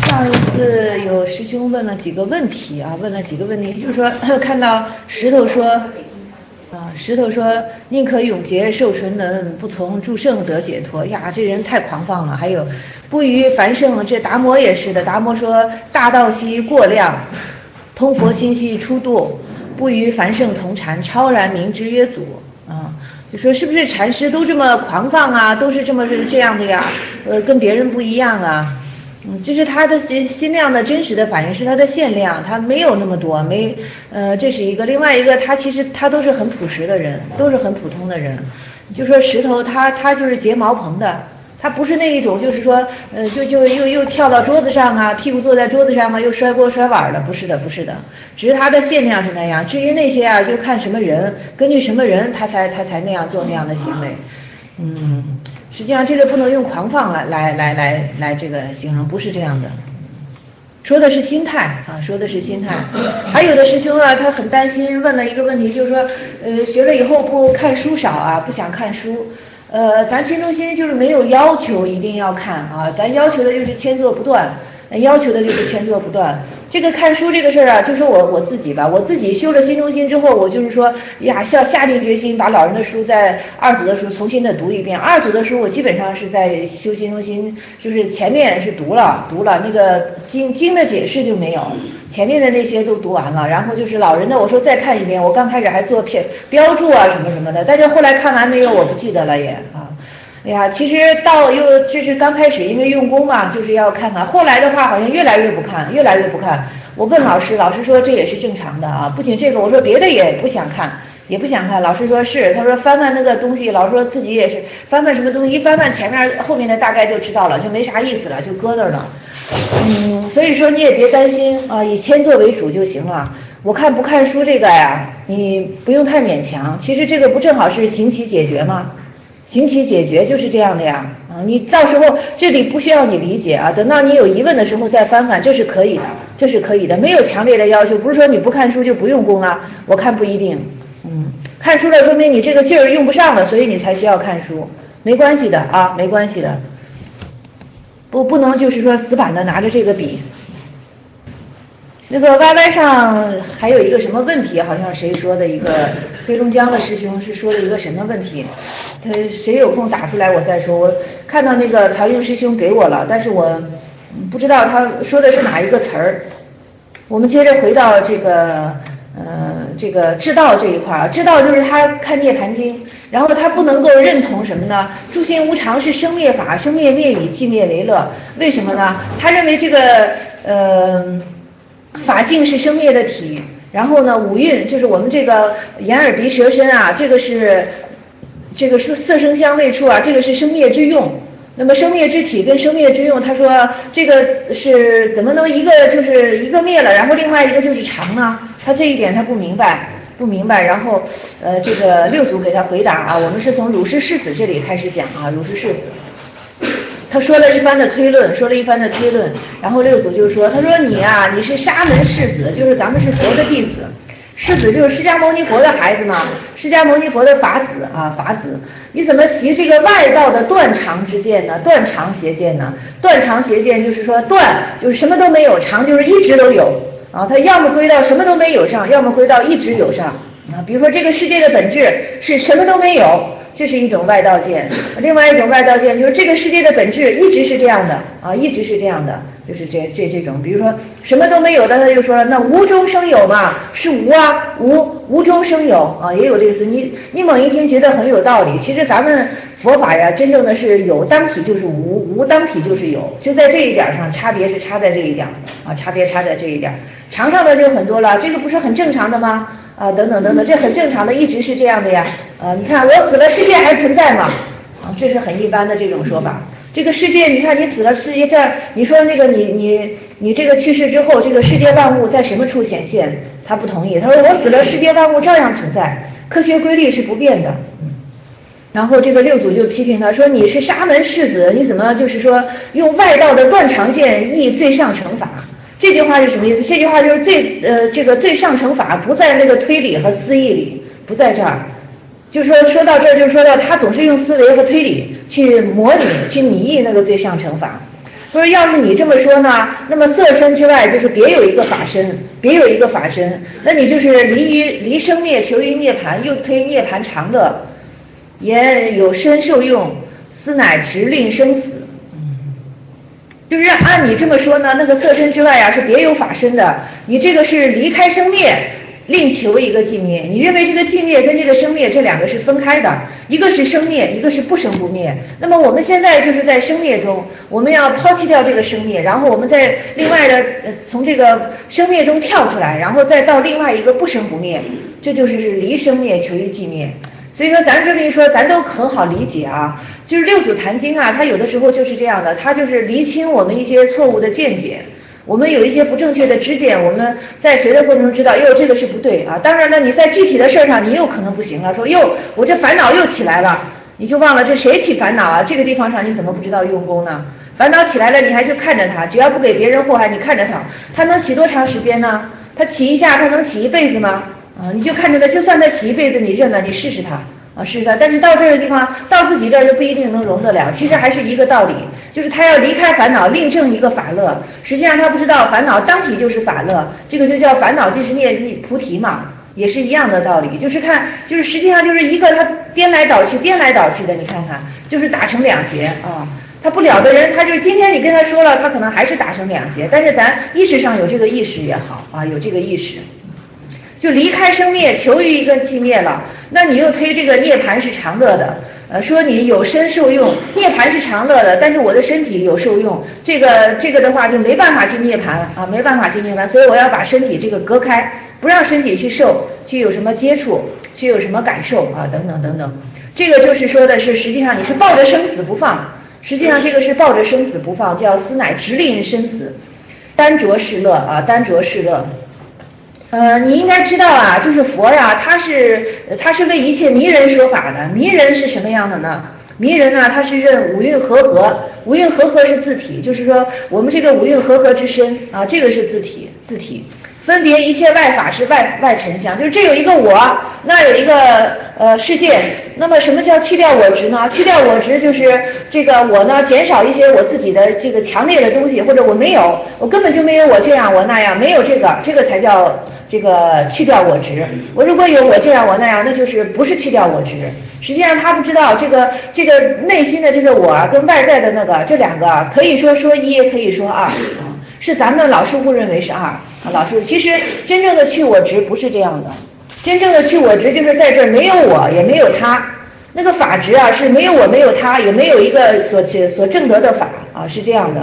上一次有师兄问了几个问题啊，就是说看到石头说宁可永劫受纯能，不从诸圣得解脱呀，这人太狂放了。还有不于凡圣，这达摩也是的，达摩说大道兮过量，通佛心兮出度，不与凡圣同禅，超然名之曰祖啊。就说是不是禅师都这么狂放啊，都是这样的呀？跟别人不一样啊。这是他的心量的真实的反应，是他的限量，他没有那么多，这是一个。另外一个，他其实他都是很朴实的人，都是很普通的人。就说石头他就是结茅棚的，他不是那一种就是说就又跳到桌子上啊，屁股坐在桌子上啊，又摔锅摔碗的，不是的，只是他的限量是那样。至于那些啊，就看什么人，根据什么人他才那样做那样的行为。实际上这个不能用狂放来这个形容，不是这样的，说的是心态啊，说的是心态。还有的师兄啊，他很担心，问了一个问题，就是说学了以后不看书少啊，不想看书。咱心中心就是没有要求一定要看啊，咱要求的就是千作不断，这个看书这个事儿啊，就说我自己吧，我自己修了心中心之后，我就是说呀，下定决心把老人的书在二祖的书重新的读一遍。二祖的书我基本上是在修心中心，就是前面是读了那个经的解释就没有，前面的那些都读完了，然后就是老人的我说再看一遍，我刚开始还做标注啊什么的，但是后来看完没有我不记得了也啊。哎呀，其实这是刚开始，因为用功嘛，就是要看看。后来的话，好像越来越不看。我问老师说这也是正常的啊。不仅这个，我说别的也不想看。老师说是，他说翻那个东西，老师说自己也是翻什么东西，一翻前面后面的大概就知道了，就没啥意思了，就搁那儿了。所以说你也别担心啊，以谦作为主就行了。我看不看书这个呀，你不用太勉强。其实这个不正好是行其解决吗？行其解决就是这样的呀，你到时候这里不需要你理解啊，等到你有疑问的时候再翻，这是可以的，没有强烈的要求，不是说你不看书就不用功啊，我看不一定，看书了说明你这个劲儿用不上了，所以你才需要看书，没关系的啊，没关系的，不能就是说死板的拿着这个笔。那个 YY 上还有一个什么问题，好像谁说的一个黑龙江的师兄是说了一个什么问题，他谁有空打出来我再说。我看到那个曹英师兄给我了，但是我不知道他说的是哪一个词儿。我们接着回到这个知道这一块儿，知道就是他看《涅盘经》，然后他不能够认同什么呢？诸心无常是生灭法，生灭灭以寂灭为乐。为什么呢？他认为这个法性是生灭的体，然后呢五蕴就是我们这个眼耳鼻舌身啊，这个是色声香味触啊，这个是生灭之用。那么生灭之体跟生灭之用，他说这个是怎么能一个就是一个灭了，然后另外一个就是常呢？他这一点他不明白。然后这个六祖给他回答啊，我们是从儒释世子这里开始讲啊，儒释世子。他说了一番的推论，然后六祖就说，他说你啊，你是沙门世子，就是咱们是佛的弟子，世子就是释迦牟尼佛的孩子嘛，释迦牟尼佛的法子啊，你怎么习这个外道的断常之见呢？断常邪见呢？断常邪见就是说断就是什么都没有，常就是一直都有啊，他要么归到什么都没有上，要么归到一直有上啊。比如说这个世界的本质是什么都没有。这是一种外道见，另外一种外道见就是这个世界的本质一直是这样的啊，就是这种，比如说什么都没有的，他就说了，那无中生有嘛，是无啊，无中生有啊，也有这个词。你猛一听觉得很有道理，其实咱们佛法呀，真正的是有当体就是无，无当体就是有，就在这一点上差别是差在这一点啊，差在这一点，常上的就很多了，这个不是很正常的吗？啊，等等，这很正常的，一直是这样的呀。你看我死了，世界还存在吗？啊，这是很一般的这种说法。这个世界，你看你死了，世界这儿，你说那个你这个去世之后，这个世界万物在什么处显现？他不同意，他说我死了，世界万物照样存在，科学规律是不变的。然后这个六祖就批评他说，你是沙门世子，你怎么就是说用外道的断常见议最上乘法？这句话是什么意思？这句话就是这个最上乘法不在那个推理和思议里，不在这儿。就是说到这儿，就说到他总是用思维和推理去模拟、去拟议那个最上乘法。 不是，要是你这么说呢，那么色身之外就是别有一个法身，别有一个法身，那你就是离生灭求于涅盘，又推涅盘常乐，言有身受用，斯乃直令生死。就是按你这么说呢，那个色身之外啊是别有法身的，你这个是离开生灭，另求一个寂灭。你认为这个寂灭跟这个生灭这两个是分开的，一个是生灭，一个是不生不灭。那么我们现在就是在生灭中，我们要抛弃掉这个生灭，然后我们再另外的从这个生灭中跳出来，然后再到另外一个不生不灭，这就是离生灭求于寂灭。所以说咱这么一说，咱都很好理解啊。就是六祖坛经啊，它有的时候就是这样的，它就是厘清我们一些错误的见解，我们有一些不正确的知见，我们在学的过程中知道，哟，这个是不对啊。当然了，你在具体的事上，你又可能不行了，说哟，我这烦恼又起来了，你就忘了这谁起烦恼啊？这个地方上你怎么不知道用功呢？烦恼起来了，你还去看着它，只要不给别人祸害，你看着它，它能起多长时间呢？它起一下，它能起一辈子吗？啊，你就看着它，就算它起一辈子，你认了，你试试它啊，试试它。但是到这个地方，到自己这儿就不一定能容得了。其实还是一个道理，就是他要离开烦恼，另证一个法乐。实际上他不知道烦恼当体就是法乐，这个就叫烦恼即是涅菩提嘛，也是一样的道理。就是看，就是实际上就是一个他颠来倒去，颠来倒去的，你看看，就是打成两截啊。他不了的人，他就是今天你跟他说了，他可能还是打成两截。但是咱意识上有这个意识也好啊，有这个意识。就离开生灭，求于一个寂灭了，那你又推这个涅盘是常乐的，说你有身受用，涅盘是常乐的，但是我的身体有受用，这个的话就没办法去涅盘啊，没办法去涅盘，所以我要把身体这个隔开，不让身体去受，去有什么接触，去有什么感受啊，等等等等，这个就是说的是实际上你是抱着生死不放，实际上这个是抱着生死不放，叫斯乃直令生死，单着是乐啊，单着是乐。你应该知道啊，就是佛呀，他是为一切迷人说法的。迷人是什么样的呢？迷人呢，他是认五蕴和合，五蕴和合是自体，就是说我们这个五蕴和合之身啊，这个是自体，分别一切外法是外尘相，就是这有一个我，那有一个世界。那么什么叫去掉我执呢？去掉我执就是这个我呢减少一些我自己的这个强烈的东西，或者我没有，我根本就没有我这样我那样，没有这个才叫这个去掉我执。我如果有我这样我那样，那就是不是去掉我执。实际上他不知道这个内心的这个我跟外在的那个这两个可以说一，也可以说二，是咱们老师误认为是二。老师，其实真正的去我执不是这样的，真正的去我执就是在这儿没有我也没有他，那个法执啊是没有我没有他，也没有一个所证得的法啊，是这样的。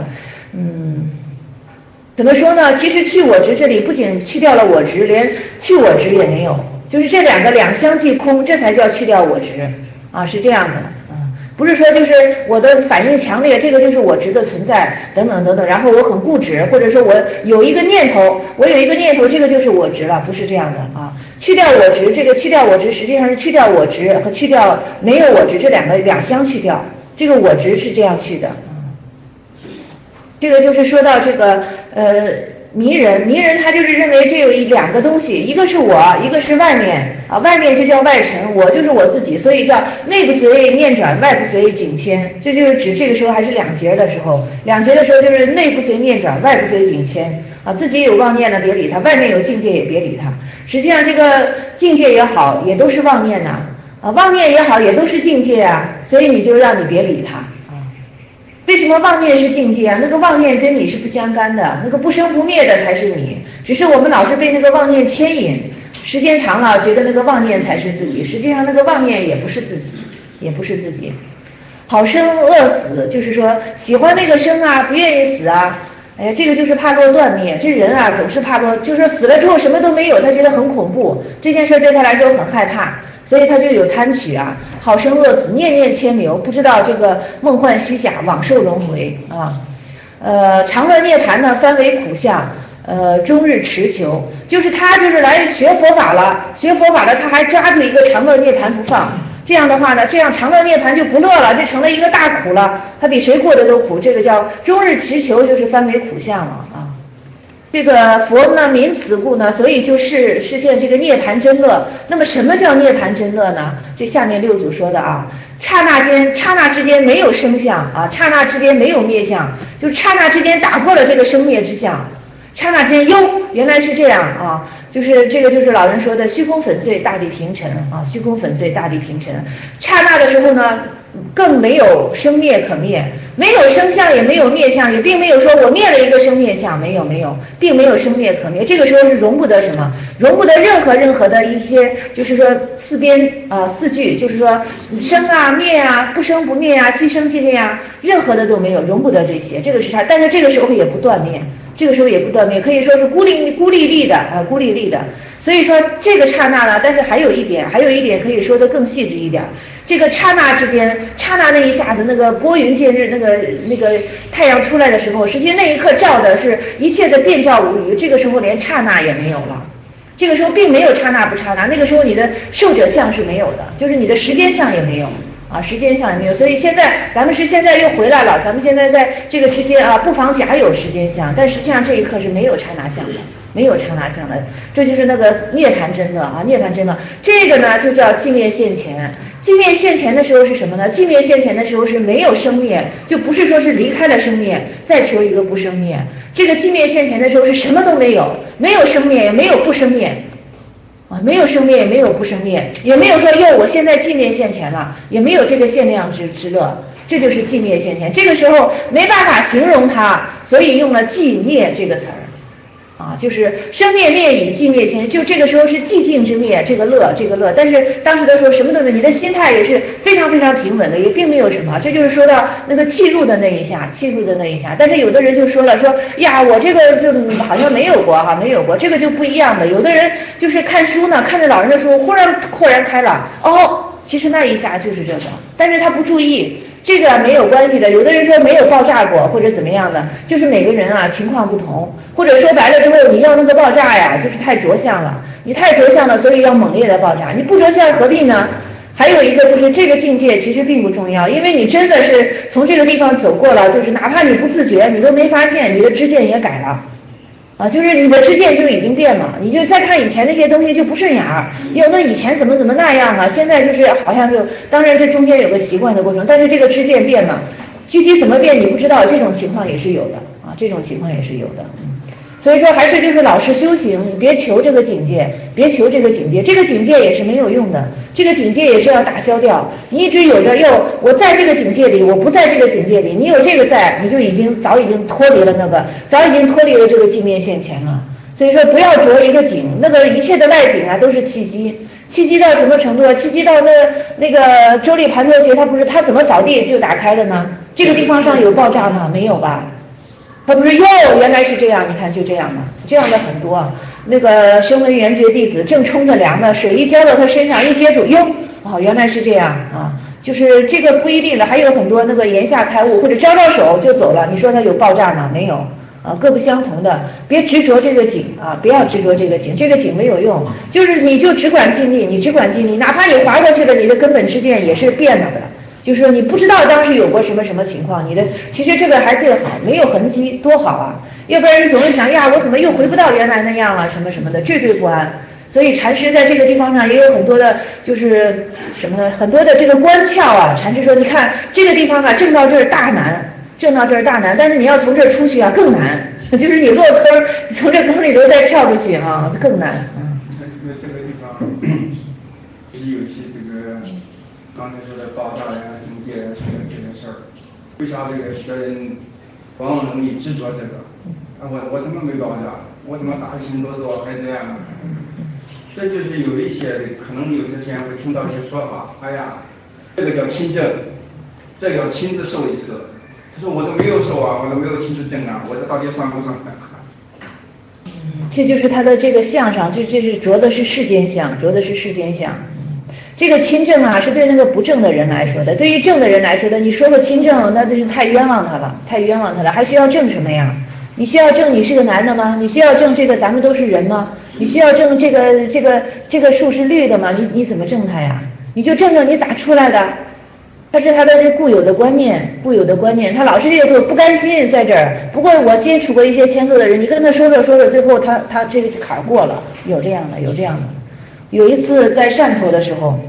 怎么说呢？其实去我执这里不仅去掉了我执，连去我执也没有，就是这两个两相即空，这才叫去掉我执啊，是这样的。不是说就是我的反应强烈，这个就是我执的存在等等等等，然后我很固执，或者说我有一个念头，这个就是我执了，不是这样的啊。去掉我执，这个去掉我执实际上是去掉我执和去掉没有我执这两相去掉，这个我执是这样去的。这个就是说到这个迷人他就是认为这有两个东西，一个是我，一个是外面啊，外面就叫外尘，我就是我自己，所以叫内不随念转，外不随境迁，这就是指这个时候还是两截的时候，就是内不随念转，外不随境迁啊，自己有妄念了别理他，外面有境界也别理他。实际上这个境界也好，也都是妄念呐，妄念也好，也都是境界啊，所以你就让你别理他。为什么妄念是境界啊？那个妄念跟你是不相干的，那个不生不灭的才是你，只是我们老是被那个妄念牵引，时间长了觉得那个妄念才是自己，实际上那个妄念也不是自己。好生恶死，就是说喜欢那个生啊，不愿意死啊，哎呀，这个就是怕落断灭，这人啊总是怕落，就是说死了之后什么都没有，他觉得很恐怖，这件事对他来说很害怕，所以他就有贪取啊，好生恶死，念念牵流，不知道这个梦幻虚假，往受轮回啊。常乐涅盘呢，翻为苦相，终日持求，就是他就是来学佛法了，他还抓住一个常乐涅盘不放。这样的话呢，这样常乐涅盘就不乐了，这成了一个大苦了，他比谁过得都苦，这个叫终日持求，就是翻为苦相了啊。这个佛呢，明此故呢，所以就实现这个涅盘真乐。那么什么叫涅盘真乐呢？这下面六祖说的啊， 刹那之间没有生相啊，刹那之间没有灭相，就是刹那之间打破了这个生灭之相，刹那之间哟，原来是这样啊，就是这个就是老人说的虚空粉碎，大地平沉啊，虚空粉碎，大地平沉。刹那的时候呢，更没有生灭可灭，没有生相也没有灭相，也并没有说我灭了一个生灭相，没有，并没有生灭可灭。这个时候是容不得什么，容不得任何的一些，就是说四句，就是说生啊灭啊，不生不灭啊，即生即灭啊，任何的都没有，容不得这些。这个是它，但是这个时候也不断灭。这个时候也不断灭，可以说是孤立立的。所以说这个刹那呢，但是还有一点可以说的更细致一点。这个刹那之间，刹那那一下子，那个拨云见日，那个太阳出来的时候，实际那一刻照的是一切的遍照无余。这个时候连刹那也没有了，这个时候并没有刹那不刹那，那个时候你的受者相是没有的，就是你的时间相也没有。啊，时间相也没有，所以现在咱们现在又回来了，咱们现在在这个之间啊，不妨假有时间相，但实际上这一刻是没有刹那相的，没有刹那相的，这就是那个涅槃真乐啊，涅槃真乐，这个呢就叫寂灭现前。寂灭现前的时候是什么呢？寂灭现前的时候是没有生灭，就不是说是离开了生灭，再求一个不生灭。这个寂灭现前的时候是什么都没有，没有生灭，也没有不生灭。啊，没有生灭，也没有不生灭，也没有说哟，我现在寂灭现前了，也没有这个限量之乐，这就是寂灭现前。这个时候没办法形容它，所以用了寂灭这个词儿，啊，就是生灭灭已，寂灭现，就这个时候是寂静之灭，这个乐。但是当时的时候什么都没有，你的心态也是非常非常平稳的，也并没有什么。这就是说到那个契入的那一下。但是有的人就说了，说呀，我这个就好像没有过，这个就不一样的。有的人就是看书呢，看着老人的书，忽然豁然开朗，哦，其实那一下就是这个，但是他不注意。这个没有关系的，有的人说没有爆炸过或者怎么样的，就是每个人啊情况不同，或者说白了之后你要那个爆炸呀，就是太着相了，你太着相了，所以要猛烈的爆炸，你不着相何必呢？还有一个就是这个境界其实并不重要，因为你真的是从这个地方走过了，就是哪怕你不自觉，你都没发现，你的知见也改了。啊，就是你的知见就已经变了，你就再看以前那些东西就不顺眼儿，哟，那以前怎么那样啊？现在就是好像就，当然这中间有个习惯的过程，但是这个知见变了，具体怎么变你不知道，这种情况也是有的啊，这种情况也是有的。所以说还是就是老实修行，你别求这个境界，这个境界也是没有用的，这个境界也是要打消掉。你一直有着我在这个境界里，我不在这个境界里，你有这个在，你就早已经脱离了早已经脱离了这个寂灭现前了。所以说不要着一个境，那个一切的外境啊都是契机到什么程度啊？契机到那个周利盘陀伽，他怎么扫地就打开的呢？这个地方上有爆炸吗？没有吧？他不是哟，原来是这样，你看就这样嘛，这样的很多。那个声闻缘觉弟子正冲着凉呢，水一浇到他身上，一接触，哟，哦，原来是这样啊，就是这个不一定的，还有很多那个言下开悟或者招手就走了，你说他有爆炸吗？没有啊，各不相同的，别执着这个景啊，不要执着这个景，这个景没有用，就是你就只管尽力，哪怕你划过去了，你的根本知见也是变了的。就是说你不知道当时有过什么情况，其实这个还最好，没有痕迹多好啊，要不然你总是想呀，我怎么又回不到原来那样了，什么的，惴惴不安。所以禅师在这个地方上也有很多的，就是什么呢？很多的这个关窍啊。禅师说，你看这个地方啊，正到这儿大难，但是你要从这儿出去啊更难，就是你落坑，从这坑里头再跳出去啊，更难。 这个地方是有些这个。刚才说的爆炸呀、境界这个事儿，为啥这个学人往往容易执着这个？啊，我怎么没爆炸？我怎么大心多多还这样？这就是有一些可能有些时间会听到一些说法，哎呀，这个叫亲证，这个要亲自受一次。他说我都没有受啊，我都没有亲自证啊，我这到底算不算？ 这就是他的这个相上，这是着的是世间相。这个亲正啊，是对那个不正的人来说的，对于正的人来说的，你说个亲正，那就是太冤枉他了，还需要正什么呀？你需要正你是个男的吗？你需要正这个咱们都是人吗？你需要正这个树是绿的吗？你怎么正它呀？你就正你咋出来的？他是他的这固有的观念，他老是这个不甘心在这儿。不过我接触过一些签字的人，你跟他说着，最后他这个坎过了，有这样的。有一次在汕头的时候，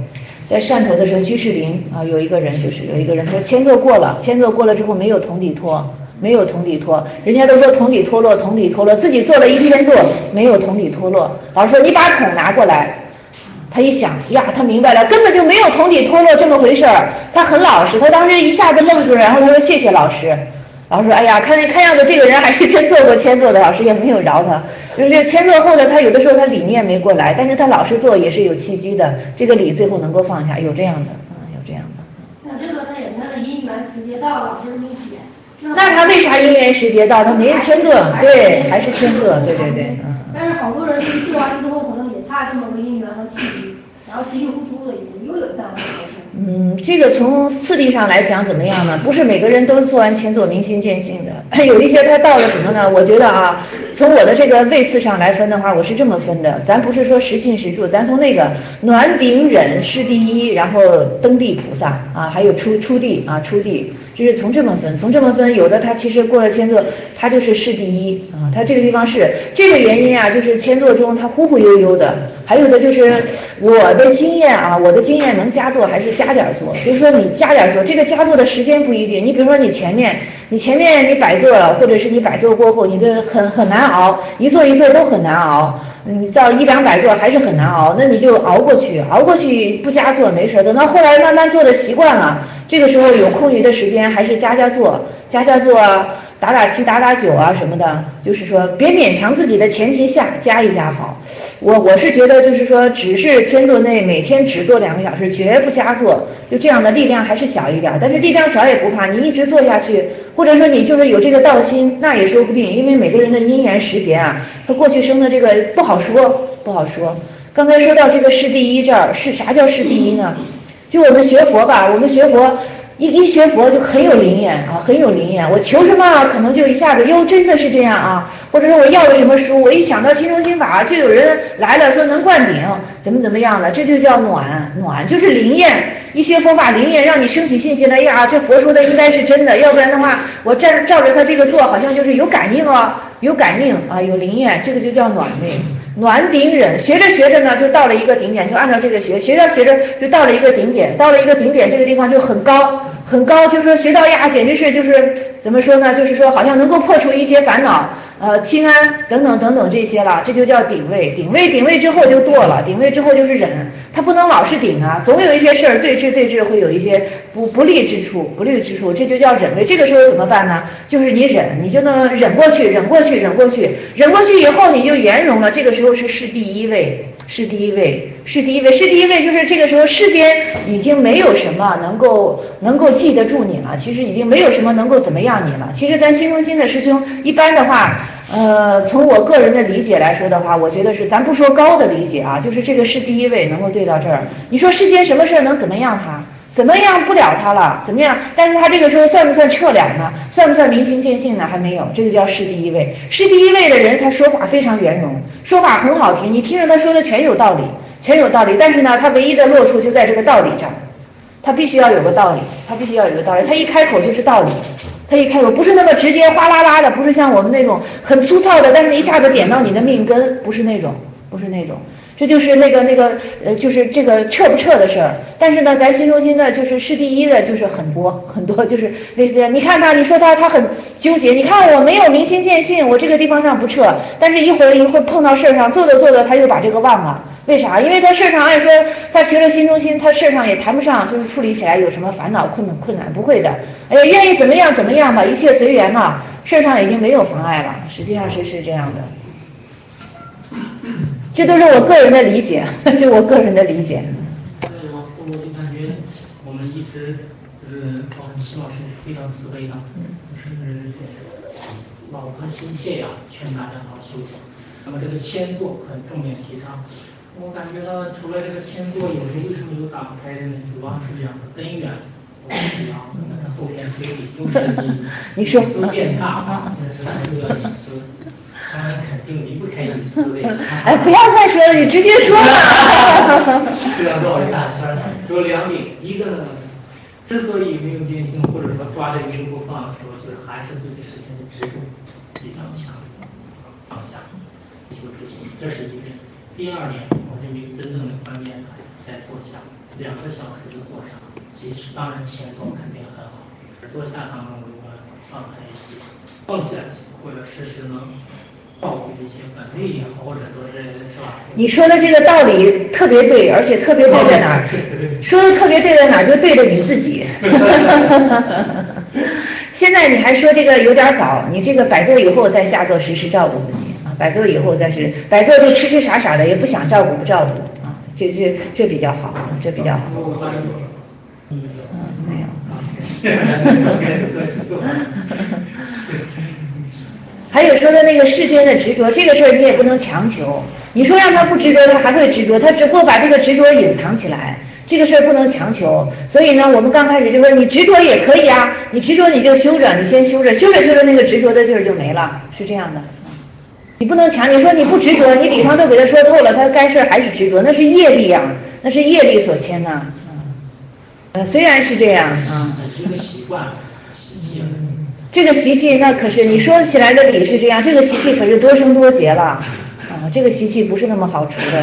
在汕头的时候，居士林啊，有一个人说签作过了之后没有同底托，人家都说同底脱落，自己做了一签作没有同底脱落，老师说你把桶拿过来。他一想呀，他明白了，根本就没有同底脱落这么回事儿。他很老实，他当时一下子愣住了，然后他说谢谢老师。老师说哎呀，看样子这个人还是真做过签作的，老师也没有饶他。就是签作后的他有的时候他理念没过来，但是他老实做也是有契机的，这个理最后能够放下，有这样的。 那这个他也是他的因缘时节到，老师理解。 那他为啥因缘时节到？他没签作，对，还是签作，对， 但是好多人就是做完之后，可能也差这么个因缘和契机，然后稀里糊涂的又有这样的事。 这个从次第上来讲怎么样呢？不是每个人都做完签作明心见性的，有一些他到了什么呢？我觉得啊，从我的这个位次上来分的话，我是这么分的，咱不是说实信实住，咱从那个暖顶忍是第一，然后登地菩萨啊，还有出地，这是从这么分，有的他其实过了签作，他就是第一啊，他这个地方是这个原因啊，就是签作中他忽忽悠悠的，还有的就是我的经验能加做还是加点做，比如说你加点做，这个加做的时间不一定，你比如说你前面你摆做了，或者是你摆做过后，你的很难熬，一做都很难熬。你到100-200做还是很难熬，那你就熬过去不加做没事，等到后来慢慢做的习惯了，这个时候有空余的时间还是加做啊，打7打9啊什么的，就是说别勉强自己的前提下加一加好。我是觉得就是说只是签作内每天只做2个小时，绝不加做，就这样的力量还是小一点，但是力量小也不怕，你一直做下去，或者说你就是有这个道心，那也说不定，因为每个人的因缘时节啊，他过去生的这个不好说。刚才说到这个是第一这儿，是啥叫是第一呢？就我们学佛吧，一学佛就很有灵验啊，我求什么可能就一下子真的是这样啊，或者说我要了什么书，我一想到心中心法，就有人来了说能灌顶，怎么样了，这就叫暖就是灵验，一学佛法灵验让你升起信心来呀，这佛说的应该是真的，要不然的话我照着他这个做，好像就是有感应啊，有灵验，这个就叫暖位。暖顶忍，学着呢，就到了一个顶点，就按照这个学着就到了一个顶点，这个地方就很高，就是说学到呀，简直是就是怎么说呢，就是说好像能够破除一些烦恼，清安等等这些了，这就叫顶位。顶位之后就堕了，顶位之后就是忍，他不能老是顶啊，总有一些事儿对峙会有一些不利之处，这就叫忍位。这个时候怎么办呢？就是你忍，你就能忍过去以后你就圆融了，这个时候是第一位，就是这个时候世间已经没有什么能够记得住你了，其实已经没有什么能够怎么样你了。其实咱心中心的师兄一般的话，从我个人的理解来说的话，我觉得是咱不说高的理解啊，就是这个是第一位能够对到这儿。你说世间什么事能怎么样他？怎么样不了他了？怎么样？但是他这个时候算不算彻了呢？算不算明心见性呢？还没有，这个叫是第一位。是第一位的人，他说法非常圆融，说法很好听，你听着他说的全有道理。但是呢，他唯一的落处就在这个道理上，他必须要有个道理，他一开口就是道理。他一开口不是那么直接哗啦啦的，不是像我们那种很粗糙的，但是一下子点到你的命根，不是那种。这就是就是这个彻不彻的事儿。但是呢，咱心中心的是第一的，就是很多，就是类似你看他，你说他很纠结，你看我没有明心见性，我这个地方上不彻，但是一会儿碰到事儿上，做着他又把这个忘了。为啥？因为他事儿上按说他学了心中心，他事儿上也谈不上就是处理起来有什么烦恼困难，不会的。哎呀，愿意怎么样吧，一切随缘嘛，事儿上已经没有妨碍了，实际上是这样的。这都是我个人的理解，我就感觉我们一直就是包括齐老师非常慈悲的，就是老和心切呀，劝大家好好修行。那么这个签作很重点提倡。我感觉到除了这个签作，有时候为什么有打不开的呢？主要是2个根源。后天推理都是你说隐私变差，这个隐私。当然肯定离不开隐私的。 哎，不要再说了，你直接说吧。 这样绕一大圈，有2点，一个呢，之所以没有见性，或者说抓着一个不放的时候，就是还是对这事情的执着比较强，放下，求执行，这是一点。第2点，我认为真正的关键在坐下。 2个小时就坐上，其实当然前奏肯定很好，坐下当中如果放开一些，蹦起来或者是能照顾这些本地也好，或者说是吧？ 你说的这个道理特别对，而且特别对在哪儿？说的特别对在哪儿？就对着你自己。现在你还说这个有点早，你这个摆坐以后再下坐时时照顾自己啊，摆坐以后再是摆坐就痴痴傻傻的，也不想照顾不照顾啊，这比较好，这比较好。没有。还有说的那个世间的执着，这个事儿你也不能强求。你说让他不执着，他还会执着，他只不过把这个执着隐藏起来。这个事儿不能强求。所以呢，我们刚开始就说你执着也可以啊，你执着你就修着，你先修着，修着修着那个执着的劲儿就没了，是这样的。你不能强，你说你不执着，你里头都给他说透了，他该事还是执着，那是业力啊，那是业力所牵呐。虽然是这样啊， 是一个习惯，习气。 这个习气那可是你说起来的理是这样，这个习气可是多生多劫了啊，这个习气不是那么好除的。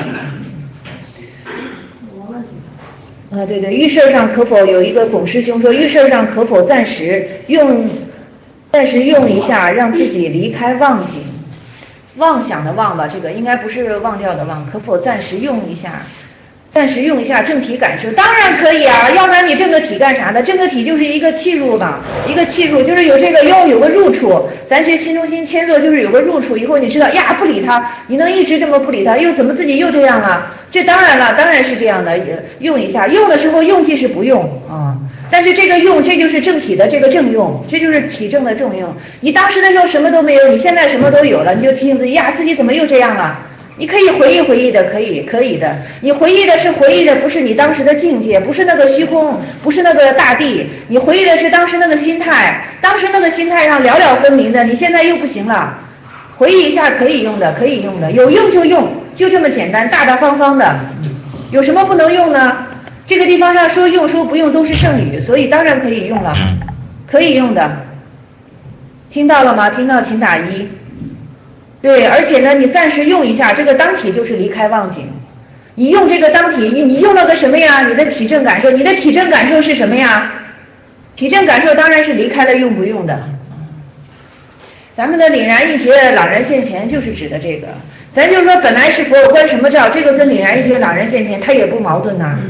对对，遇事上可否有一个龚师兄说，遇事上可否暂时用一下，让自己离开妄境，妄想的妄吧，这个应该不是忘掉的忘，可否暂时用一下？暂时用一下正体感受，当然可以啊，要不然你正个体干啥呢？正个体就是一个契入嘛，一个契入就是有这个有个入处。咱学心中心签坐就是有个入处，以后你知道呀，不理他，你能一直这么不理他，又怎么自己又这样了？这当然了，当然是这样的，用一下，用的时候用即是不用啊，但是这个用，这就是正体的这个正用，这就是体正的正用。你当时的时候什么都没有，你现在什么都有了，你就提醒自己呀，自己怎么又这样了？你可以回忆的，可以的。你回忆的不是你当时的境界，不是那个虚空，不是那个大地，你回忆的是当时那个心态，当时那个心态上了了分明的，你现在又不行了。回忆一下可以用的，有用就用，就这么简单，大大方方的。有什么不能用呢？这个地方上说用说不用都是圣语，所以当然可以用了，可以用的。听到了吗？听到请打1。对，而且呢，你暂时用一下这个当体，就是离开妄境。你用这个当体，你用了个什么呀？你的体证感受，你的体证感受是什么呀？体证感受当然是离开了用不用的。咱们的凛然一觉朗然现前就是指的这个。咱就说本来是佛，关什么照？这个跟凛然一觉朗然现前，它也不矛盾呐。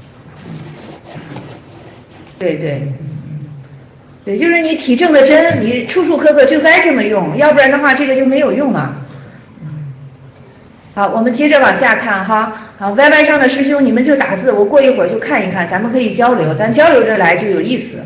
对，就是你体证的真，你处处刻刻就该这么用，要不然的话这个就没有用了。好，我们接着往下看哈。好 ，YY 上的师兄你们就打字，我过一会儿就看一看，咱们可以交流，咱交流着来就有意思。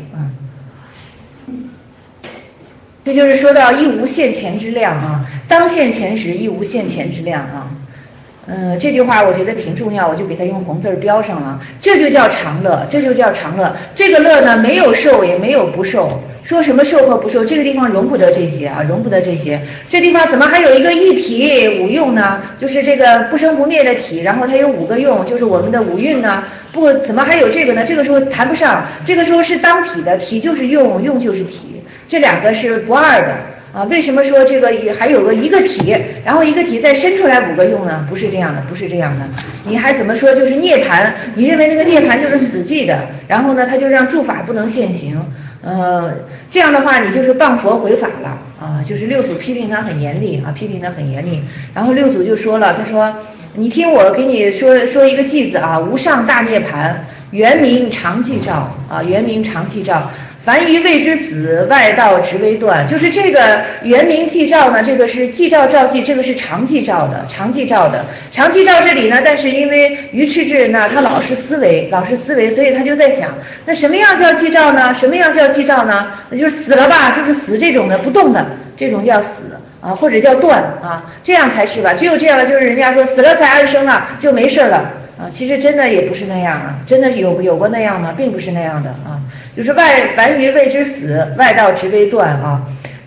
这就是说到亦无现前之量啊，当现前时亦无现前之量啊。这句话我觉得挺重要，我就给它用红字标上了。这就叫常乐，这就叫常乐。这个乐呢，没有受也没有不受。说什么受和不受，这个地方容不得这些啊，容不得这些。这地方怎么还有一个一体五用呢？就是这个不生不灭的体，然后它有5个用，就是我们的五蕴呢。不，怎么还有这个呢？这个时候谈不上，这个时候是当体的，体就是用，用就是体，这2个是不二的。啊，为什么说这个还有一个体，然后一个体再伸出来5个用呢？不是这样的，不是这样的。你还怎么说就是涅槃？你认为那个涅槃就是死寂的，然后呢，它就让诸法不能现行。这样的话你就是谤佛毁法了啊！就是六祖批评他很严厉啊，批评他很严厉。然后六祖就说了，他说：“你听我给你说一个偈子啊，无上大涅槃，原名常寂照啊，原名常寂照。”凡于未知死，外道直为断。就是这个原名寂照呢，这个是寂照照寂，这个是常寂照的，常寂照的。常寂照这里呢，但是因为愚痴智呢，他老是思维，所以他就在想，那什么样叫寂照呢？什么样叫寂照呢？那就是死了吧，就是死这种的不动的，这种叫死啊，或者叫断啊，这样才是吧？只有这样了，就是人家说死了才安生了，就没事了。其实真的也不是那样啊，真的是有过那样吗？并不是那样的啊，就是凡于未知死，外道直为断啊。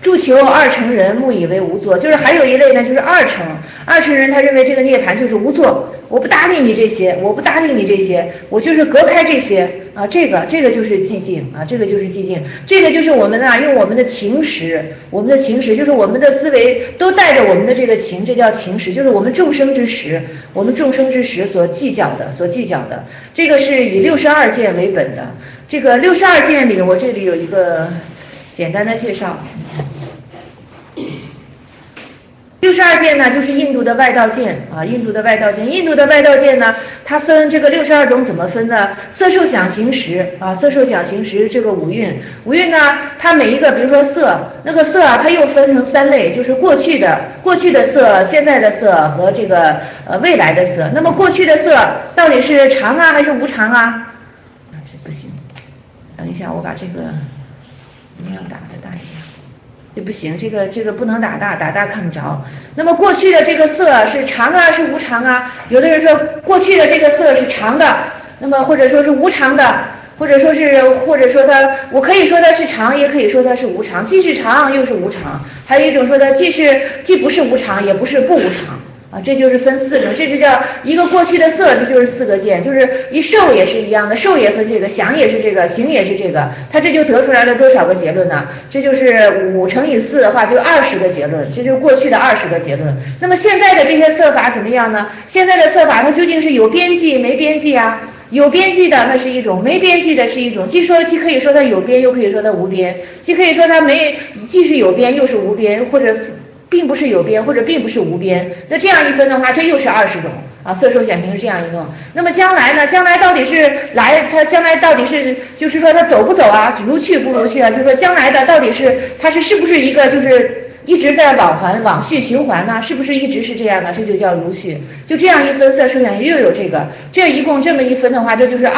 住求二乘人，目以为无作。就是还有一类呢，就是二乘人，他认为这个涅槃就是无作，我不搭理你这些，我不搭理你这些，我就是隔开这些啊，这个就是寂静啊，这个就是寂静，这个就是我们啊用我们的情识，就是我们的思维都带着我们的这个情，这叫情识，就是我们众生之识，所计较的，这个是以62件为本的。这个62件里，我这里有一个简单的介绍。62件呢，就是印度的外道件啊，印度的外道件呢，它分这个62种怎么分呢？色受想行识啊，色受想行识这个五蕴呢，它每一个，比如说色，那个色啊，它又分成3类，就是过去的色、现在的色和这个未来的色。那么过去的色到底是常啊还是无常啊？这不行，等一下我把这个怎么样打的大一点。这不行，这个不能打大看不着。那么过去的这个色是常啊是无常啊？有的人说过去的这个色是常的，那么或者说是无常的，或者说它，我可以说它是常，也可以说它是无常，既是常又是无常。还有一种说它既不是无常，也不是不无常。啊，这就是分4种，这就叫一个过去的色，这就是4个件，就是一受也是一样的，受也分这个，想也是这个，行也是这个，它这就得出来了多少个结论呢？这就是5乘以4的话，就20个结论，这就是过去的20个结论。那么现在的这些色法怎么样呢？现在的色法它究竟是有边际没边际啊？有边际的那是一种，没边际的是一种，既可以说它有边，又可以说它无边，既可以说它既是有边又是无边，或者并不是有边或者并不是无边，那这样一分的话，这又是20种啊，色受想行是这样一种。那么将来呢？将来到底是它将来到底是就是说它走不走啊？如去不如去啊？就是说将来的到底是它是不是一个就是一直在往续循环呢？是不是一直是这样的？这就叫如续。就这样一分，色受想行又有这一共这么一分的话，这就是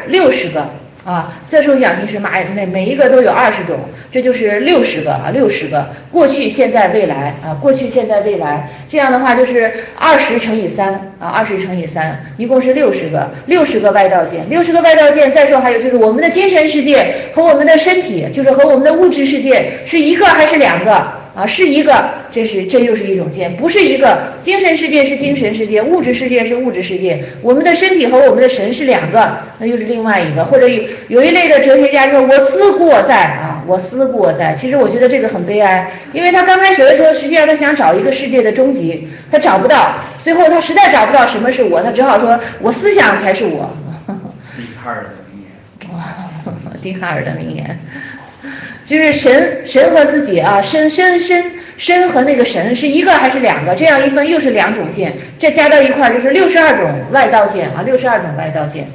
60个。啊，色受想行识每一个都有20种，这就是60个啊，60个，过去、现在、未来啊，过去、现在、未来，这样的话就是20乘以3啊，20乘以3，一共是60个外道件，60个外道件。再说还有就是我们的精神世界和我们的身体，就是和我们的物质世界是一个还是2个啊？是一个，这又是一种见，不是一个。精神世界是精神世界，物质世界是物质世界，我们的身体和我们的神是2个，那又是另外一个。或者有一类的哲学家说我思故我在啊，我思故我在。其实我觉得这个很悲哀，因为他刚开始的时候，实际上他想找一个世界的终极，他找不到，最后他实在找不到什么是我，他只好说我思想才是我。 笛卡尔的名言。 哇，笛卡尔的名言。就是神和自己啊，身和那个神是一个还是2个？这样一分又是2种见，这加到一块就是62种外道见啊，62种外道见。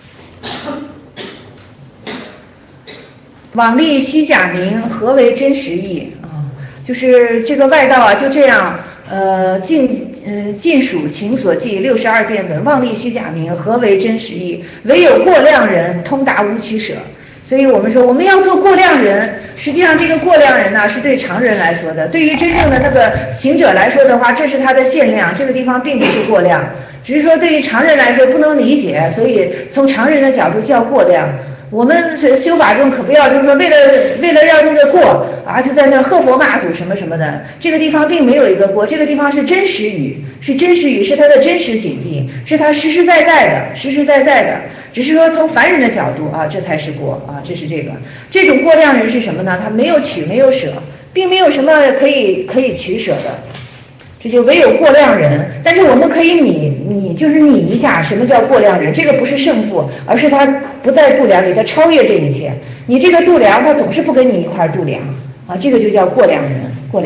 往立虚假名，何为真实义啊？就是这个外道啊，就这样尽属情所记62见本，妄立虚假名，何为真实义？唯有过量人通达无取舍。所以我们说我们要做过量人，实际上这个过量人呢是对常人来说的，对于真正的那个行者来说的话，这是他的限量，这个地方并不是过量，只是说对于常人来说不能理解，所以从常人的角度叫过量。我们修法中可不要就是说为了让这个过啊，就在那喝佛骂祖什么什么的，这个地方并没有一个过，这个地方是真实语，是它的真实境地，是它实实在在的。只是说从凡人的角度啊，这才是过啊，这是这种过量人是什么呢？他没有取没有舍，并没有什么可以取舍的，这就唯有过量人。但是我们可以拟一下什么叫过量人，这个不是胜负，而是他不在度量里，他超越这一切。你这个度量他总是不跟你一块度量啊，这个就叫过量人。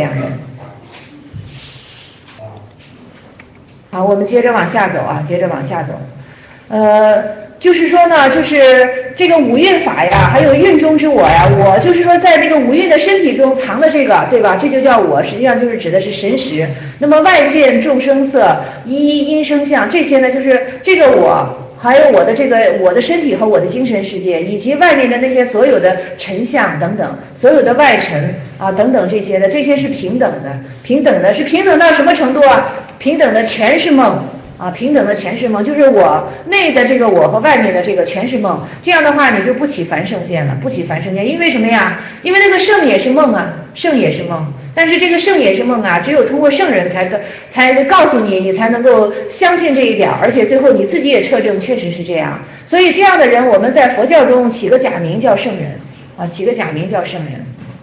好，我们接着往下走。就是说呢，就是这个五蕴法呀，还有蕴中之我呀，我就是说在这个五蕴的身体中藏的这个，对吧？这就叫我，实际上就是指的是神识。那么外现众生色、音声相，这些呢就是这个我，还有我的身体和我的精神世界，以及外面的那些所有的尘相等等，所有的外尘啊等等这些是平等的，是平等到什么程度啊？平等的全是梦啊，平等的全是梦，就是我内的这个我和外面的这个全是梦。这样的话，你就不起凡圣见了，不起凡圣见，因为什么呀？因为那个圣也是梦啊，圣也是梦。但是这个圣也是梦啊，只有通过圣人才告诉你，你才能够相信这一点，而且最后你自己也测证确实是这样。所以这样的人，我们在佛教中起个假名叫圣人啊，起个假名叫圣人。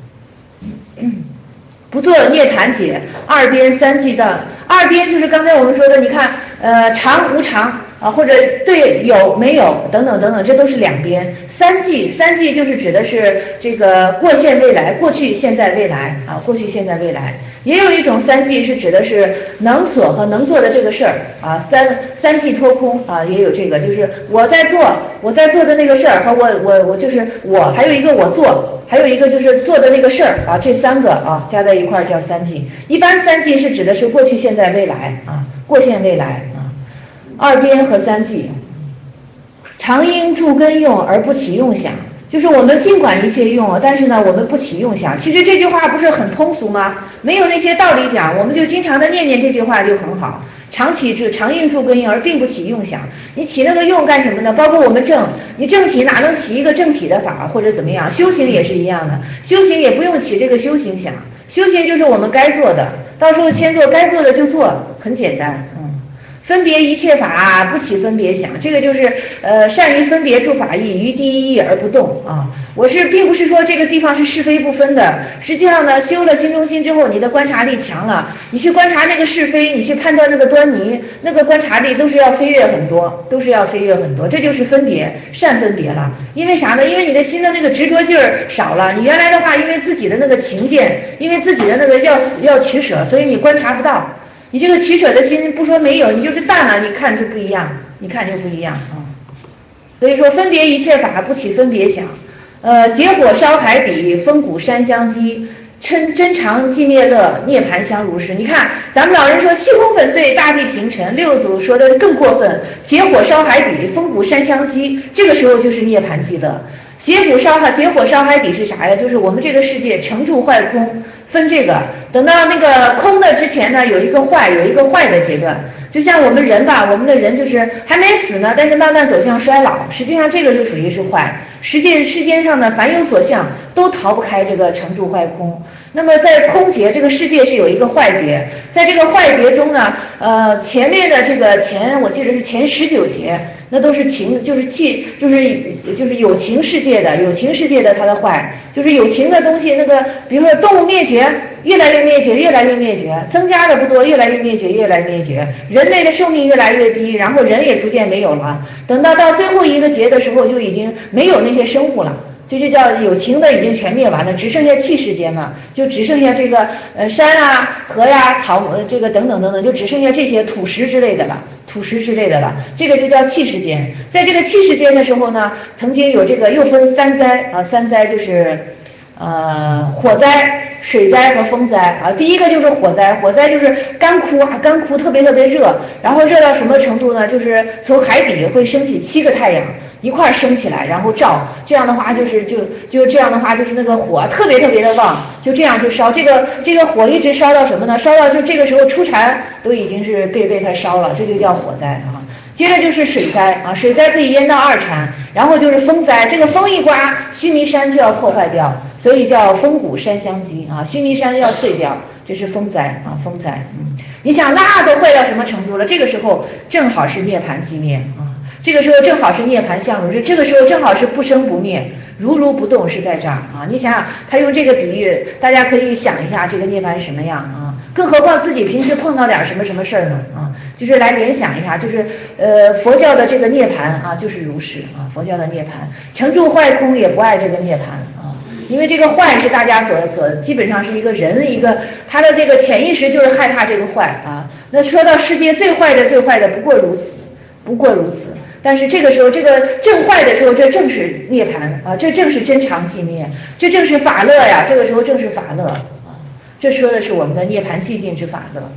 不做涅槃解，二边三际的，二边就是刚才我们说的，你看，常无常啊，或者对有没有等等等等，这都是两边。三际就是指的是这个过现未来，过去现在未来啊，过去现在未来。也有一种三际是指的是能所和能做的这个事儿啊，三际脱空啊，也有这个，就是我在做的那个事儿和我就是我，还有一个我做，还有一个就是做的那个事儿啊，这三个啊加在一块儿叫三际。一般三际是指的是过去现在未来啊，过现未来啊，二边和三际。常应助根用而不起用想，就是我们尽管一切用，但是呢我们不起用想。其实这句话不是很通俗吗？没有那些道理讲，我们就经常的念这句话就很好。常应助根用而并不起用想，你起那个用干什么呢？包括我们你正体哪能起一个正体的法或者怎么样？修行也是一样的，修行也不用起这个修行想，修行就是我们该做的，到时候先做该做的就做，很简单。分别一切法不起分别想，这个就是善于分别诸法义，于第一义而不动啊。并不是说这个地方是是非不分的，实际上呢，修了心中心之后，你的观察力强了，你去观察那个是非，你去判断那个端倪，那个观察力都是要飞跃很多，这就是分别，善分别了。因为啥呢？因为你的心的那个执着劲儿少了，你原来的话，因为自己的那个情见，因为自己的那个要取舍，所以你观察不到。你这个取舍的心不说没有，你就是淡了，你看就不一样啊。所以说分别一切法不起分别想，结火烧海底，风鼓山相击，真常寂灭乐，涅槃相如是。你看咱们老人说虚空粉碎，大地平沉，六祖说的更过分，结火烧海底，风鼓山相击，这个时候就是涅槃寂乐。结火烧海底是啥呀？就是我们这个世界成住坏空分这个，等到那个空的之前呢，有一个坏的阶段。就像我们人吧，我们的人就是还没死呢，但是慢慢走向衰老，实际上这个就属于是坏。世间上呢，凡有所向都逃不开这个成住坏空。那么在空劫这个世界是有一个坏劫，在这个坏劫中呢，前面的这个我记得是前19劫，那都是情，就是有情世界的它的坏，就是有情的东西，那个比如说动物灭绝，越来越灭绝，增加的不多，越来越灭绝，人类的寿命越来越低，然后人也逐渐没有了，等到最后一个劫的时候，就已经没有那些生物了。就叫有情的已经全灭完了，只剩下气世间了，就只剩下这个山啊、河呀、草这个等等，就只剩下这些土石之类的了，这个就叫气世间。在这个气世间的时候呢，曾经有这个又分三灾啊，三灾就是火灾、水灾和风灾啊。第一个就是火灾就是干枯特别热，然后热到什么程度呢？就是从海底会升起7个太阳一块升起来，然后照，这样的话就是那个火特别的旺，就这样就烧，这个火一直烧到什么呢？烧到就这个时候出禅都已经是被它烧了，这就叫火灾啊。接着就是水灾啊，水灾可以淹到2禅，然后就是风灾，这个风一刮，须弥山就要破坏掉，所以叫风鼓山相击啊，须弥山要碎掉，这是风灾啊，风灾。你想那都坏到什么程度了？这个时候正好是涅槃寂灭啊。这个时候正好是涅槃相如是，这个时候正好是不生不灭，如不动是在这儿啊！你想想，他用这个比喻，大家可以想一下这个涅槃是什么样啊？更何况自己平时碰到点什么事儿呢啊？就是来联想一下，就是佛教的这个涅槃啊，就是如是啊，佛教的涅槃，成住坏空也不爱这个涅槃啊，因为这个坏是大家所基本上是一个人他的这个潜意识就是害怕这个坏啊。那说到世界最坏的不过如此。但是这个时候，这个正坏的时候，这正是涅槃啊，这正是真常寂灭，这正是法乐呀。这个时候正是法乐啊，这说的是我们的涅槃寂静之法乐。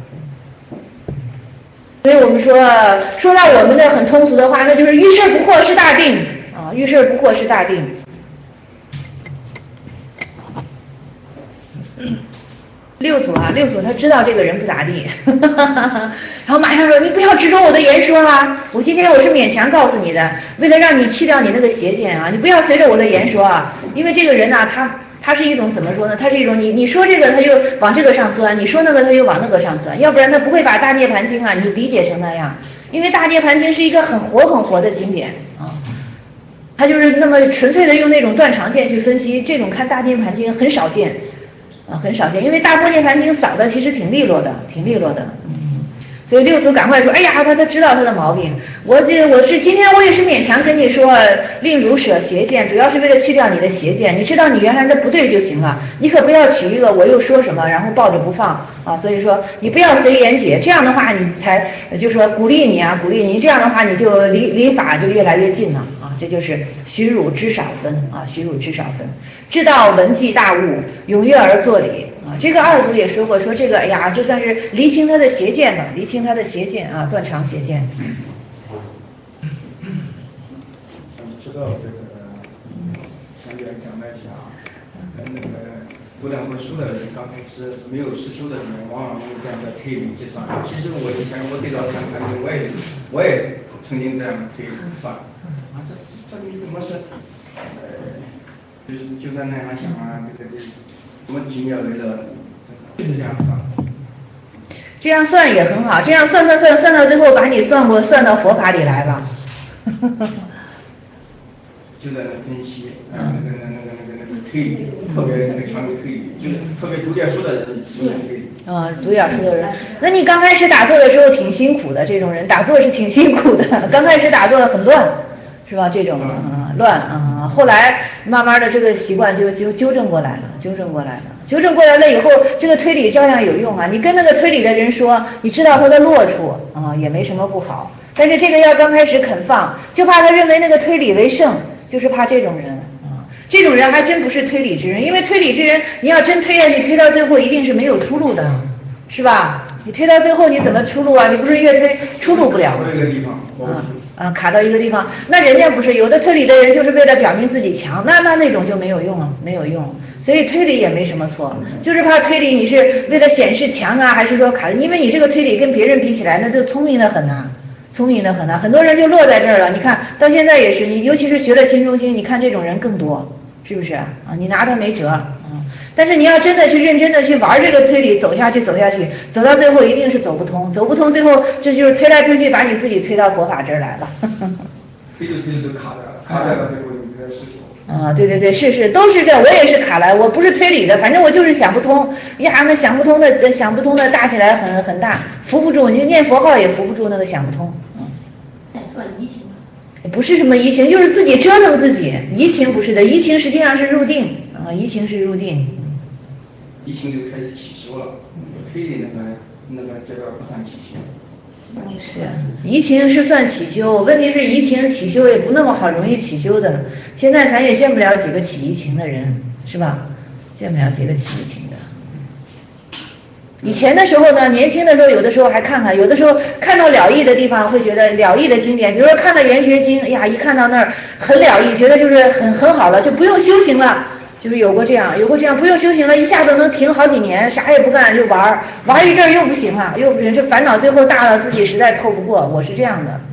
所以我们说到我们的很通俗的话，那就是遇事不惑是大定啊，遇事不惑是大定。6 六祖啊，六祖他知道这个人不咋地，然后马上说你不要执着我的言说啊，我今天我是勉强告诉你的，为了让你去掉你那个邪见啊，你不要随着我的言说啊，因为这个人呢、他是一种怎么说呢？他是一种你说这个他就往这个上钻，你说那个他就往那个上钻，要不然他不会把大涅槃经啊你理解成那样，因为大涅槃经是一个很活的经典啊。他就是那么纯粹的用那种断长线去分析，这种看大涅槃经很少见，很少见，因为大般涅槃经扫的其实挺利落的，所以六祖赶快说，哎呀，他知道他的毛病，我是今天我也是勉强跟你说，令汝舍邪见，主要是为了去掉你的邪见，你知道你原来的不对就行了，你可不要取一个我又说什么，然后抱着不放啊，所以说你不要随言解，这样的话你才就说鼓励你，这样的话你就离法就越来越近了。这就是许汝知少分啊，许汝知少分，知道闻记大悟，踊跃而作礼啊。这个二祖也说过，说这个哎呀，这算是厘清他的邪见吧，厘清他的邪见啊，断肠邪见。 知道这个相对来讲，那个不但会书的人，刚开始没有实修的人，往往用这样的推理计算。其实我以前我对照看看，我也曾经这样推理算。这你怎么是就在那样想啊，这怎么几秒为了就是这样算。 这样算也很好，这样算到最后把你算到佛法里来了。 就在那分析，那个推理，特别那个强烈推理，就是特别读点书的人有推理。 读点书的人，那你刚开始打坐的时候挺辛苦的，这种人打坐是挺辛苦的，刚开始打坐很乱。是吧？这种乱啊，后来慢慢的这个习惯就纠正过来了，纠正过来了以后，这个推理照样有用啊。你跟那个推理的人说，你知道他的落处啊，也没什么不好。但是这个要刚开始肯放，就怕他认为那个推理为圣，就是怕这种人啊。这种人还真不是推理之人，因为推理之人，你要真推下去，推到最后一定是没有出路的，是吧？你推到最后你怎么出路啊？你不是越推出路不了吗？卡到一个地方，那人家不是有的推理的人就是为了表明自己强，那种就没有用了，没有用。所以推理也没什么错，就是怕推理你是为了显示强啊，还是说卡？因为你这个推理跟别人比起来，那就聪明的很呐，很多人就落在这儿了。你看到现在也是，你尤其是学了新中心，你看这种人更多，是不是啊？你拿他没辙。但是你要真的去认真的去玩这个推理，走下去，走到最后一定是走不通，最后这就是推来推去，把你自己推到佛法这儿来了。 推着都卡在了最后一个事情。 对，是都是这，我也是卡来，我不是推理的，反正我就是想不通呀，那想不通的大起来很大，扶不住，你念佛号也扶不住那个想不通。 算移情吗？ 不是什么移情，就是自己折腾自己。移情不是的，移情实际上是入定啊，移情是入定。 移情就开始起修了，推理那个这边不算起修。 是移情是算起修，问题是移情起修也不那么好容易起修的。现在咱也见不了几个起移情的人，是吧？见不了几个起移情的。以前的时候呢，年轻的时候有的时候还看看，有的时候看到了义的地方会觉得了义的经典，比如说看到圆觉经，呀，一看到那儿很了义，觉得就是很好了，就不用修行了。就是有过这样不用修行了，一下子能停好几年，啥也不干就玩一阵又不行了，又不行，这烦恼最后大了，自己实在透不过，我是这样的。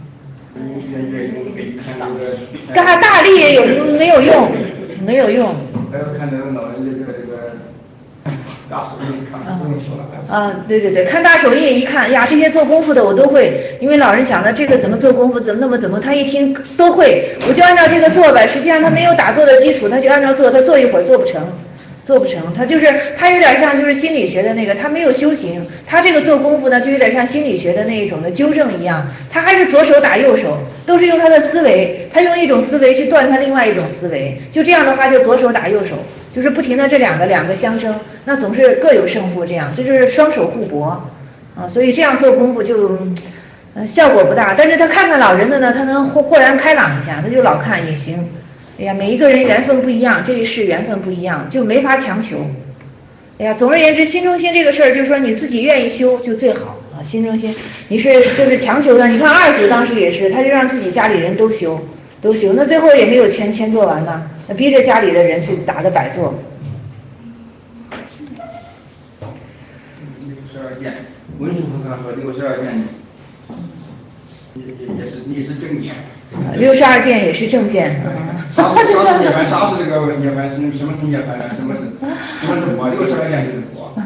干大力也没有用。 还要看那个老人这个大手印，看不用说了。 对，看大手印一看呀，这些做功夫的我都会，因为老人讲的这个怎么做功夫，怎么，他一听都会，我就按照这个做呗。实际上他没有打坐的基础，他就按照做，他做一会儿做不成，他有点像就是心理学的那个，他没有修行，他这个做功夫呢就有点像心理学的那一种的纠正一样，他还是左手打右手，都是用他的思维，他用一种思维去断他另外一种思维，就这样的话就左手打右手。就是不停的这两个相生，那总是各有胜负，这样这就是双手互搏啊，所以这样做功夫就效果不大。但是他看看老人的呢，他能豁然开朗一下，他就老看也行。哎呀，每一个人缘分不一样，这一世缘分不一样，就没法强求。哎呀，总而言之，心中心这个事儿，就是说你自己愿意修就最好啊。心中心，你就是强求的。你看二祖当时也是，他就让自己家里人都修，那最后也没有全做完呢。逼着家里的人去打的摆坐。 文殊菩萨说62件也是正见。 62件也是正见。 啥是涅槃？啥是这个涅槃？什么是涅槃呢？什么是佛？62件就是佛。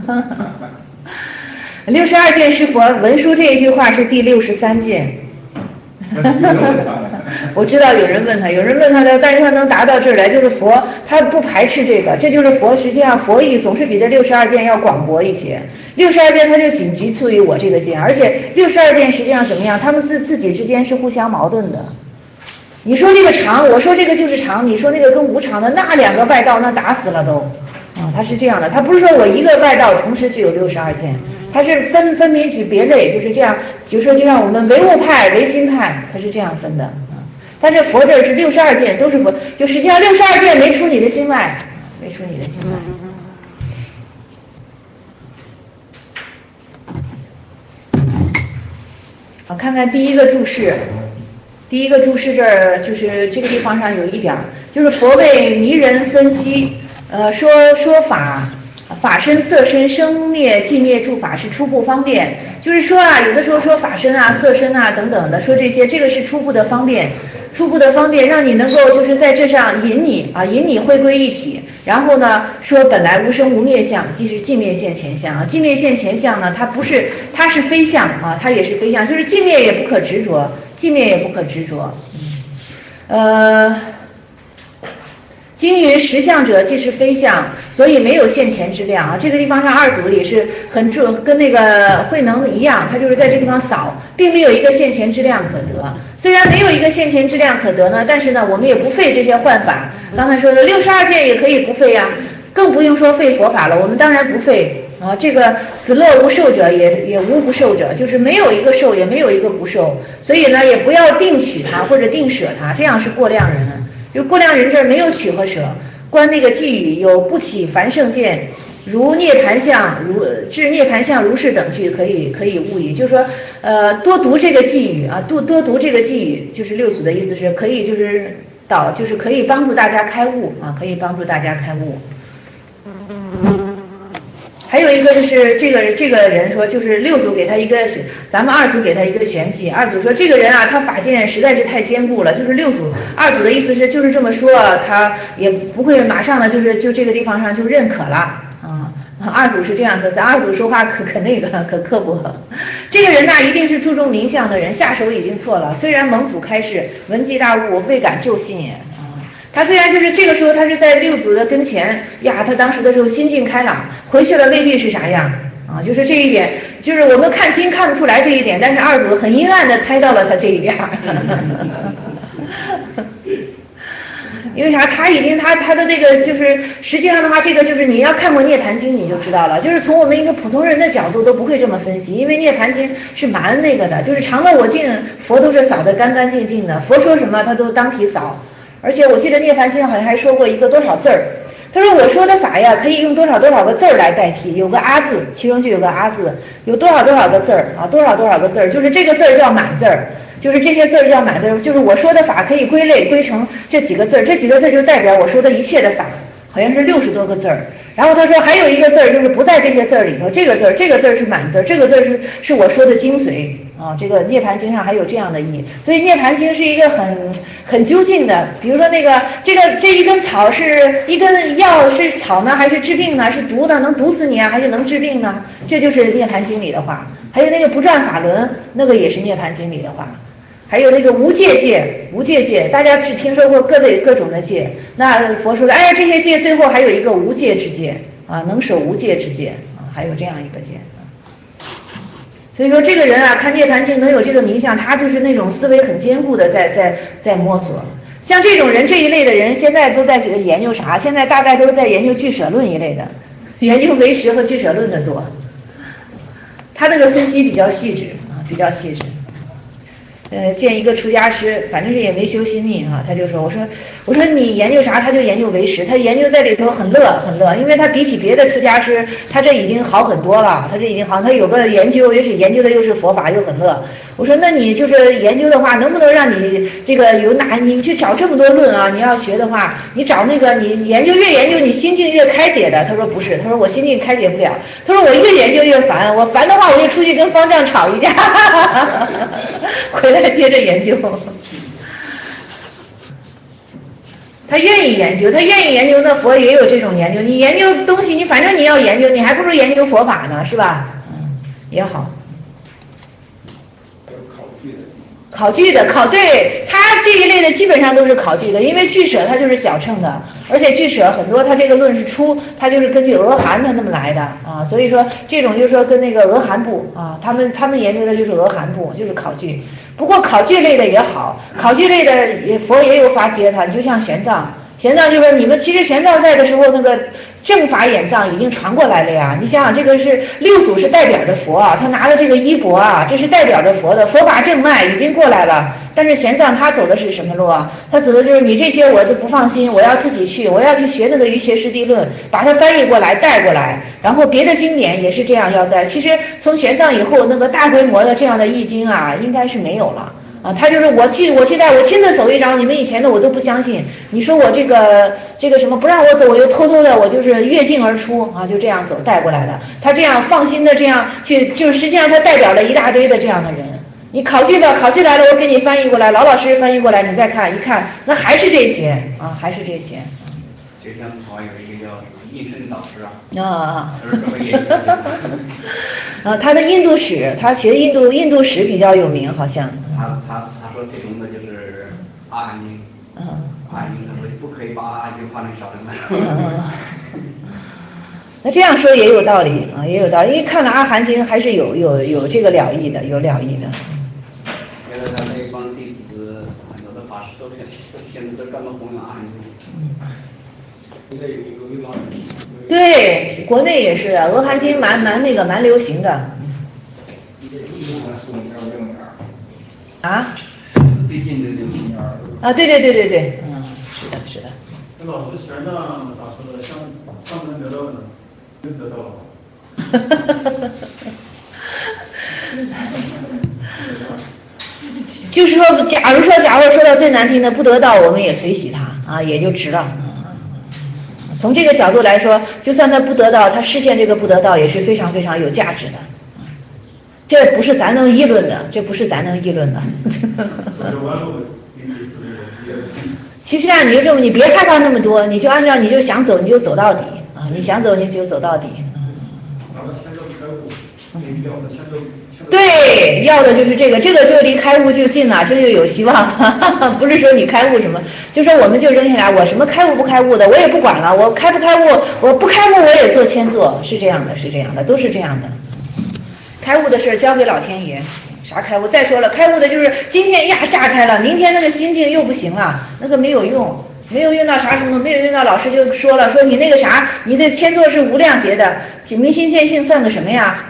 62件是佛，文殊这一句话是第63件。我知道有人问他的，但是他能达到这儿来，就是佛，他不排斥这个，这就是佛。实际上佛义总是比这62件要广博一些。62件它就仅局促于我这个件，而且62件实际上怎么样？他们自己之间是互相矛盾的。你说这个常，我说这个就是常，你说那个跟无常的，那两个外道那打死了都。他是这样的，他不是说我一个外道同时具有62件，他是分明举别类，就是这样，就像我们唯物派、唯心派，他是这样分的。但是佛这是62件都是佛，就实际上62件没出你的心外，没出你的心外。好，看看第一个注释。第一个注释这儿就是这个地方上有一点，就是佛为迷人分析，说法身、色身、生灭、寂灭诸法是初步方便，就是说啊，有的时候说法身啊、色身啊等等的，说这些，这个是初步的方便，让你能够就是在这上引你回归一体。然后呢，说本来无生无灭相，即是寂灭现前相啊。寂灭现前相呢，它是非相啊，它也是非相，就是寂灭也不可执着，经云实相者即是非相，所以没有现前之量啊。这个地方上二祖也是很重，跟那个慧能一样，他就是在这个地方扫，并没有一个现前之量可得。虽然没有一个现前之量可得呢，但是呢，我们也不费这些幻法。刚才说的62件也可以不费呀，更不用说费佛法了。我们当然不费啊，这个此乐无受者也无不受者，就是没有一个受，也没有一个不受。所以呢，也不要定取它或者定舍它，这样是过量人。就过量人这儿没有取和舍，观那个偈语有不起凡圣见，如涅盘相，至涅盘相如是等句可以悟矣。就是说，多读这个偈语啊，多读这个偈语，就是六祖的意思是可以就是可以帮助大家开悟啊，可以帮助大家开悟。还有一个就是这个人说，就是六祖给他一个，咱们二祖给他一个玄机。二祖说这个人啊，他法见实在是太坚固了。就是二祖的意思是就是这么说，他也不会马上的就这个地方上就认可了啊。二祖是这样的，咱二祖说话可刻薄。这个人呢，一定是注重名相的人，下手已经错了。虽然蒙祖开示，闻记大悟，未敢骤信也。他虽然就是这个时候他是在六祖的跟前呀，他当时的时候心境开朗，回去了未必是啥样啊，就是这一点，就是我们看清看不出来这一点，但是二祖很阴暗的猜到了他这一点。因为啥？他已经他的这个就是实际上的话，这个就是你要看过《涅盘经》你就知道了，就是从我们一个普通人的角度都不会这么分析，因为《涅盘经》是蛮那个的，就是常乐我净，佛都是扫得干干净净的，佛说什么他都当体扫。而且我记得《涅盘经》好像还说过一个多少字儿，他说我说的法呀，可以用多少个字儿来代替，有个阿字，其中就有个阿字，有多少个字儿啊，多少个字儿，就是这个字儿叫满字儿，就是这些字儿叫满字儿，就是我说的法可以归成这几个字儿，这几个字儿就代表我说的一切的法，好像是60多个字儿。然后他说还有一个字儿就是不在这些字儿里头，这个字儿是满字儿，这个字儿是我说的精髓啊。这个涅盘经上还有这样的意义，所以涅盘经是一个很究竟的。比如说那个这一根草是一根药是草呢，还是治病呢？是毒呢，能毒死你啊，还是能治病呢？这就是涅盘经里的话。还有那个不转法轮，那个也是涅盘经里的话。还有那个无界界，大家只听说过各种的界，那佛说哎呀这些界最后还有一个无界之界啊，能守无界之界啊，还有这样一个界啊。所以说这个人啊，看涅盘经能有这个名相，他就是那种思维很坚固的在摸索。像这种人这一类的人，现在都在研究啥？现在大概都在研究俱舍论一类的，研究唯识和俱舍论的多。他这个分析比较细致啊，比较细致。 见一个出家师，反正是也没修心命啊，他就说，我说你研究啥？他就研究唯识，他研究在里头很乐，因为他比起别的出家师，他这已经好很多了，他这已经好，他有个研究，也是研究的又是佛法又很乐。我说那你就是研究的话，能不能让你这个你去找这么多论啊？你要学的话，你找那个你研究越研究你心境越开解的。他说不是，他说我心境开解不了，他说我越研究越烦，我烦的话我就出去跟方丈吵一架，回来接着研究。他愿意研究，那佛也有这种研究。你研究东西，你反正你要研究，你还不如研究佛法呢，是吧？也好。考据的，对，他这一类的基本上都是考据的，因为俱舍它就是小乘的，而且俱舍很多它这个论是出，它就是根据俄韩的那么来的啊，所以说这种就是说跟那个俄韩部啊，他们研究的就是俄韩部，就是考据。不过考据类的也好，考据类的佛也有法接他，就像玄奘就是你们其实玄奘在的时候那个正法眼藏已经传过来了呀，你想想这个是六祖是代表着佛啊，他拿的这个衣钵啊，这是代表着佛的佛法正脉已经过来了。但是玄奘他走的是什么路啊？他走的就是你这些我都不放心，我要自己去，我要去学那个瑜伽师地论，把它翻译过来带过来，然后别的经典也是这样要带。其实从玄奘以后，那个大规模的这样的译经啊，应该是没有了。啊，他就是我去带，我亲自走一遭，你们以前的我都不相信。你说我这个什么不让我走，我就偷偷的我就是越境而出啊，就这样走带过来的。他这样放心的这样去，就是实际上他代表了一大堆的这样的人。你考据吧，考据来了，我给你翻译过来，老老实实翻译过来，你再看一看，那还是这些啊，还是这些。 就像台湾有一个叫应生导师他的印度史，他学印度史比较有名，好像。 他说最名的就是阿含经。阿含经他说不可以把阿含经换成小乘的。 那这样说也有道理啊，也有道理，因为看了阿含经还是有这个了义的，有了义的。 原来他那一帮弟子很多的法师都现在都专门弘扬阿含经。 对，国内也是俄含经蛮流行的。啊？ 最近的流行啊，对，是的。 那老师玄奘咋说的？上能得到的，真得到了。 就是说，假如说到最难听的不得到，我们也随喜他啊，也就值了。从这个角度来说，就算他不得到，他实现这个不得到也是非常非常有价值的。这不是咱能议论的。其实啊，你就这么，你别害怕那么多，你就按照你就想走你就走到底啊，你想走你就走到底。对，要的就是这个就离开悟就近了，这就有希望。不是说你开悟什么，就说我们就扔下来，我什么开悟不开悟的我也不管了，我开不开悟，我不开悟我也做千做，是这样的，都是这样的。开悟的事交给老天爷，啥开悟？再说了，开悟的就是今天呀炸开了，明天那个心境又不行了，那个没有用到啥程度，没有用到老师就说了，说你那个啥，你的千做是无量劫的，明心见性算个什么呀？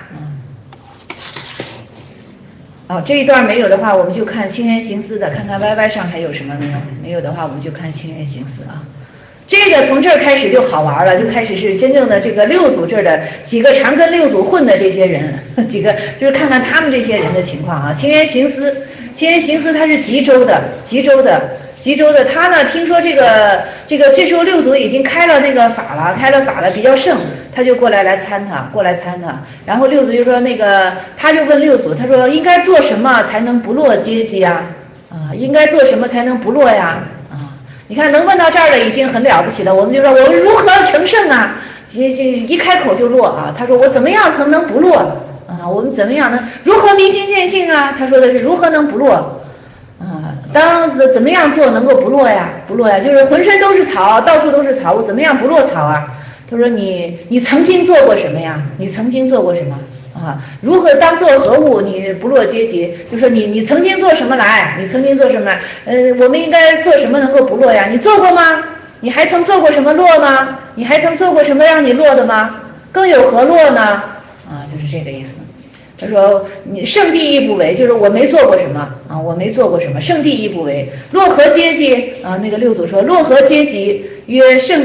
这一段没有的话，我们就看清源行思的，看看 YY 上还有什么没有？没有的话，我们就看清源行思啊。这个从这儿开始就好玩了，就开始是真正的这个六祖这儿的几个常跟六祖混的这些人，几个就是看看他们这些人的情况啊。清源行思他是吉州的，他呢听说这时候六祖已经开了法了，比较盛。他就过来参他，然后六祖就说他就问六祖，他说应该做什么才能不落阶级啊？应该做什么才能不落呀？你看能问到这儿的已经很了不起了，我们就说我如何成圣啊？一开口就落啊！他说我怎么样才能不落啊？我们怎么样呢？如何明心见性啊？他说的是如何能不落啊？怎么样做能够不落呀？就是浑身都是草，到处都是草，我怎么样不落草啊？他说你曾经做过什么呀？啊？如何当做何物？你不落阶级，就说你曾经做什么来？我们应该做什么能够不落呀？你做过吗？你还曾做过什么落吗？你还曾做过什么让你落的吗？更有何落呢？就是这个意思。 他说你圣地亦不为，就是我没做过什么啊，我没做过什么，圣地亦不为。洛河阶级啊，那个六祖说洛河阶级曰圣。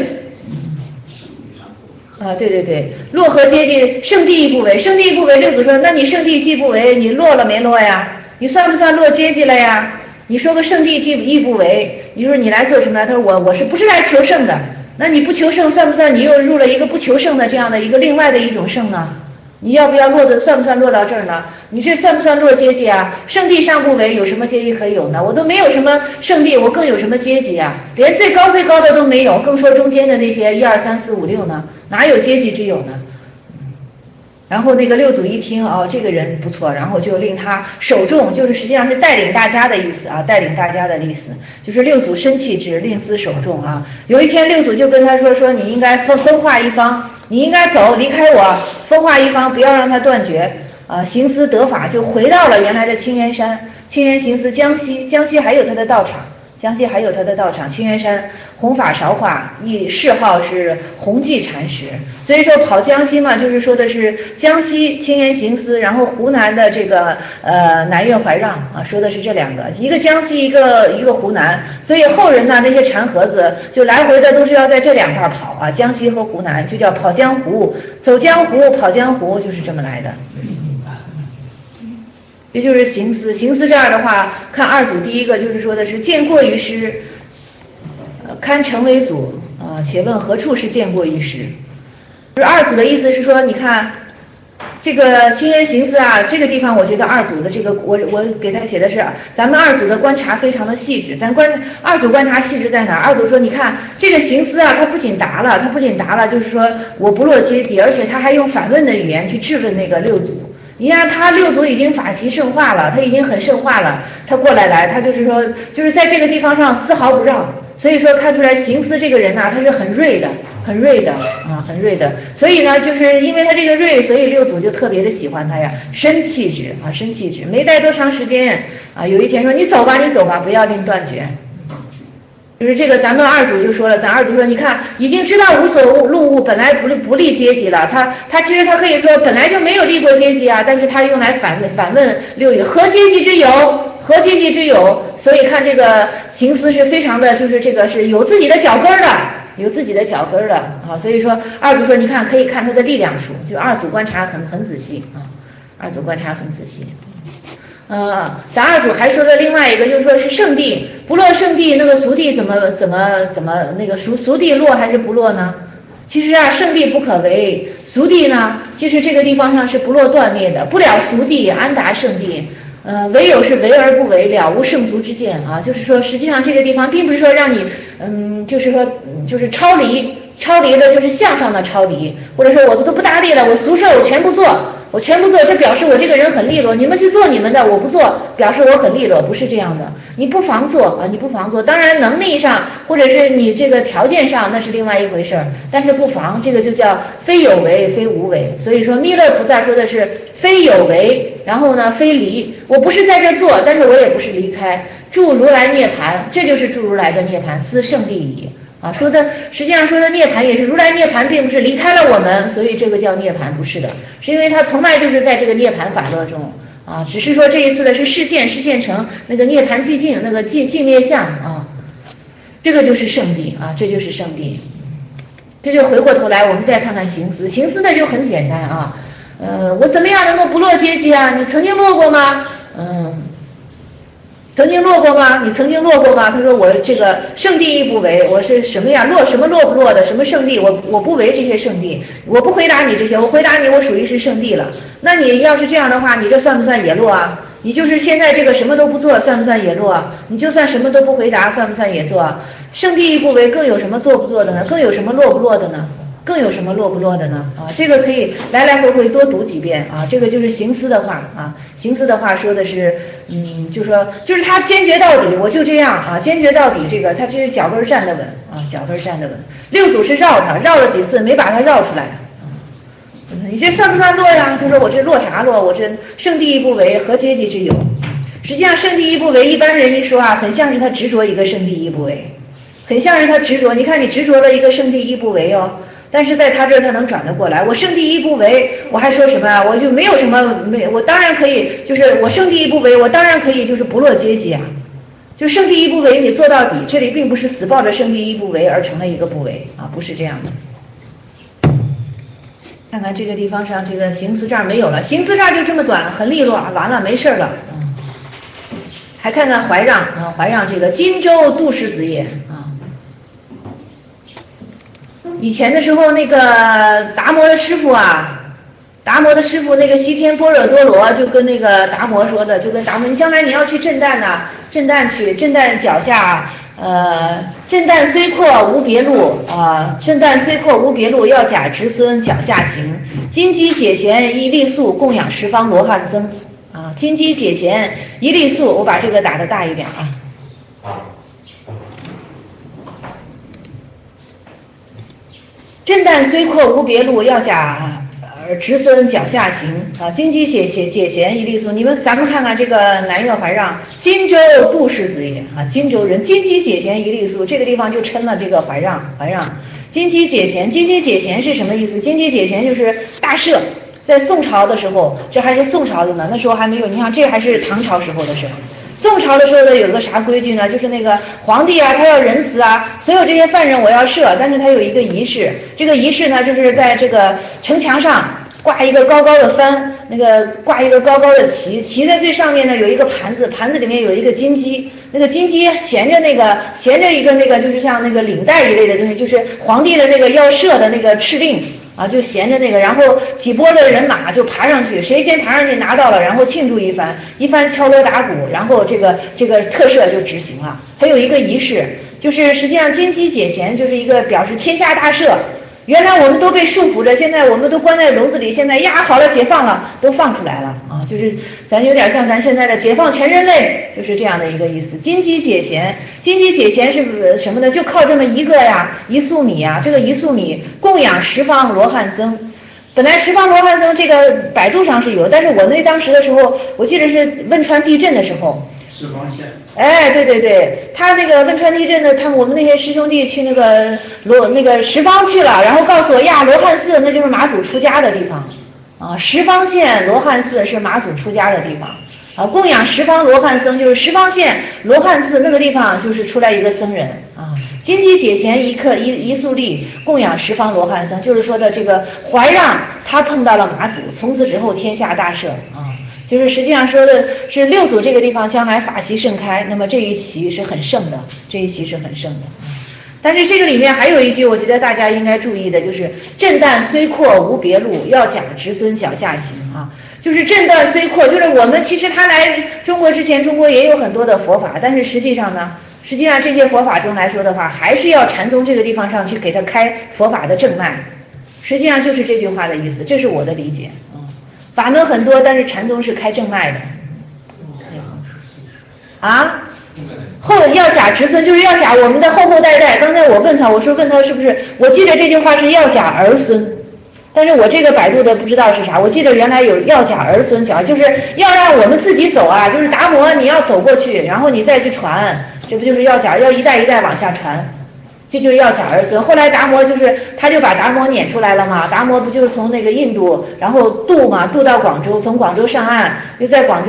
对对对，洛河阶级圣地亦不为，圣地亦不为。六祖说，那你圣地既不为，你落了没落呀？你算不算落阶级了呀？你说个圣地亦不为，你说你来做什么？他说我是不是来求圣的？那你不求圣，算不算你又入了一个不求圣的这样的一个另外的一种圣呢？你要不要落的，算不算落到这儿呢？你这算不算落阶级啊？圣地尚不为，有什么阶级可以有呢？我都没有什么圣地，我更有什么阶级啊？连最高的都没有，更说中间的那些1、2、3、4、5、6呢？哪有阶级之有呢？然后那个六祖一听这个人不错，然后就令他守众，就是实际上是带领大家的意思啊，带领大家的意思，就是六祖深弃之，令思守众啊。有一天六祖就跟他说你应该分化一方，你应该走，离开我，分化一方，不要让他断绝啊。行思得法，就回到了原来的青源山，青源行思江西还有他的道场，青源山弘法韶化，谥号是弘济禅师。所以说跑江西嘛，就是说的是江西青源行思，然后湖南的这个南岳怀让啊，说的是这两个，一个江西，一个湖南。所以后人呢，那些禅盒子就来回的都是要在这两块跑啊，江西和湖南，就叫跑江湖，走江湖，跑江湖，就是这么来的。这就是行思这样的话，看二祖第一个就是说的是见过于师，堪成为祖啊，且问何处是见过于师？就是二祖的意思是说，你看这个青源行思啊，这个地方我觉得二祖的这个我给他写的是咱们二祖的观察非常的细致，二祖观察细致在哪儿？二祖说你看这个行思啊，他不仅答了，就是说我不落阶级，而且他还用反问的语言去质问那个六祖。你看他六祖已经法席圣化了，他已经很圣化了，他过来他就是说就是在这个地方上丝毫不让，所以说看出来行思这个人啊，他是很锐的，所以呢就是因为他这个锐，所以六祖就特别的喜欢他呀，深气质，没待多长时间啊，有一天说你走吧，不要令断绝。就是这个咱们二祖就说了，咱二祖说你看已经知道无所入物本来不立阶级了，他其实他可以说本来就没有立过阶级啊，但是他用来反问六祖何阶级之有，所以看这个行思是非常的，就是这个是有自己的脚跟的啊，所以说二祖说你看可以看他的力量数，就二祖观察很仔细啊，咱二祖还说了另外一个，就是说是圣地不落圣地，那个俗地怎么那个俗地落还是不落呢？其实啊，圣地不可为，俗地呢，就是这个地方上是不落断灭的，不了俗地，安达圣地。唯有是为而不为，了无圣俗之见啊，就是说实际上这个地方并不是说让你就是说就是超离的，就是向上的超离，或者说我都不搭理了，我俗事我全部做，这表示我这个人很利落，你们去做你们的，我不做，表示我很利落，不是这样的。你不妨做，当然能力上或者是你这个条件上那是另外一回事儿，但是不妨，这个就叫非有为非无为。所以说弥勒菩萨说的是非有为，然后呢非离，我不是在这做，但是我也不是离开，住如来涅槃，这就是住如来的涅槃，思圣地矣。说的实际上说的涅槃也是如来涅槃，并不是离开了我们，所以这个叫涅槃，不是的，是因为他从来就是在这个涅槃法乐中啊，只是说这一次的是示现成那个涅槃寂静，那个寂灭相啊，这个就是圣地啊，这就是圣地。这就回过头来我们再看看行思呢就很简单啊，我怎么样能够不落阶级啊？你曾经落过吗？曾经落过吗？你曾经落过吗？他说我这个圣地亦不为，我是什么呀？落什么落不落的？什么圣地？我不为这些圣地，我不回答你这些，我回答你我属于是圣地了。那你要是这样的话，你这算不算也落啊？你就是现在这个什么都不做，算不算也落啊？你就算什么都不回答，算不算也做啊？圣地亦不为，更有什么做不做的呢？更有什么落不落的呢？这个可以来来回回多读几遍啊，这个就是行思的话啊，行思的话说的是就是他坚决到底，我就这样啊，坚决到底，这个他这脚跟站得稳啊，六祖是绕了几次没把他绕出来你这算不算落呀？他说我这落啥落？我这圣地亦不为，何阶级之有？实际上圣地亦不为，一般人一说啊，很像是他执着一个圣地亦不为，很像是他执着，你看你执着了一个圣地亦不为哦， 但是在他这儿他能转得过来。我生地一不为，我还说什么啊？我就没有什么我当然可以，就是我生地一不为，我当然可以就是不落阶级啊。就生地一不为，你做到底，这里并不是死抱着生地一不为而成了一个不为啊，不是这样的。看看这个地方上，这个形词这儿没有了，形词这儿就这么短，很利落，完了没事了。还看看怀让啊，怀让这个荆州杜氏子也啊。以前的时候，那个达摩的师傅啊，达摩的师傅那个西天般若多罗就跟那个达摩说的，就跟达摩，你将来你要去震旦呐，震旦去，震旦脚下。震旦虽阔无别路啊，震旦虽阔无别路，要甲侄孙脚下行。金鸡解弦一粒粟，供养十方罗汉僧啊。金鸡解弦一粒粟，我把这个打得大一点啊。震旦虽阔无别路，要甲侄孙脚下行啊。金鸡解弦一粒粟，咱们看看这个南岳怀让，荆州杜氏子也啊，荆州人。金鸡解弦一粒粟，这个地方就称了这个怀让。金鸡解弦是什么意思？金鸡解弦就是大赦，在宋朝的时候，这还是宋朝的呢，那时候还没有，你看这还是唐朝时候的时候。宋朝的时候呢，有个啥规矩呢？就是那个皇帝啊，他要仁慈啊，所有这些犯人我要赦，但是他有一个仪式，这个仪式呢，就是在这个城墙上挂一个高高的幡，那个挂一个高高的旗，旗在最上面呢有一个盘子，盘子里面有一个金鸡，那个金鸡衔着一个那个就是像那个领带一类的东西，就是皇帝的那个要赦的那个敕令。啊，就衔着那个，然后几波的人马就爬上去，谁先爬上去拿到了，然后庆祝一番敲锣打鼓，然后这个特赦就执行了。还有一个仪式，就是实际上金鸡解弦就是一个表示天下大赦。原来我们都被束缚着，现在我们都关在笼子里，现在呀好了，解放了，都放出来了啊！就是咱有点像咱现在的解放全人类，就是这样的一个意思。金鸡解弦是什么呢？就靠这么一个呀，一粟米呀，这个一粟米供养十方罗汉僧。本来十方罗汉僧这个百度上是有，但是我那当时的时候，我记得是汶川地震的时候。 十方县。 哎，对，他那个汶川地震的，我们那些师兄弟去那个十方去了，然后告诉我呀，罗汉寺那就是马祖出家的地方啊，十方县罗汉寺是马祖出家的地方啊，供养十方罗汉僧就是十方县罗汉寺那个地方就是出来一个僧人啊。金鸡解弦一粟粒，供养十方罗汉僧，就是说的这个怀让他碰到了马祖，从此之后天下大赦啊。就是实际上说的是六祖这个地方将来法席盛开，那么这一席是很盛的，但是这个里面还有一句我觉得大家应该注意的，就是震旦虽阔无别路，要甲侄孙脚下行啊。就是震旦虽阔，就是我们其实他来中国之前，中国也有很多的佛法，但是实际上这些佛法中来说的话，还是要禅宗这个地方上去给他开佛法的正脉，实际上就是这句话的意思，这是我的理解。法门很多，但是禅宗是开正脉的。啊，要甲侄孙就是要甲我们的后代。刚才我问他是不是？我记得这句话是要甲儿孙，但是我这个百度的不知道是啥。我记得原来有要甲儿孙讲，就是要让我们自己走啊，就是达摩你要走过去，然后你再去传，这不就是要一代一代往下传。这就是要甲儿孙。后来达摩他就把达摩撵出来了嘛，达摩不就是从那个印度然后渡到广州，从广州上岸，又在广州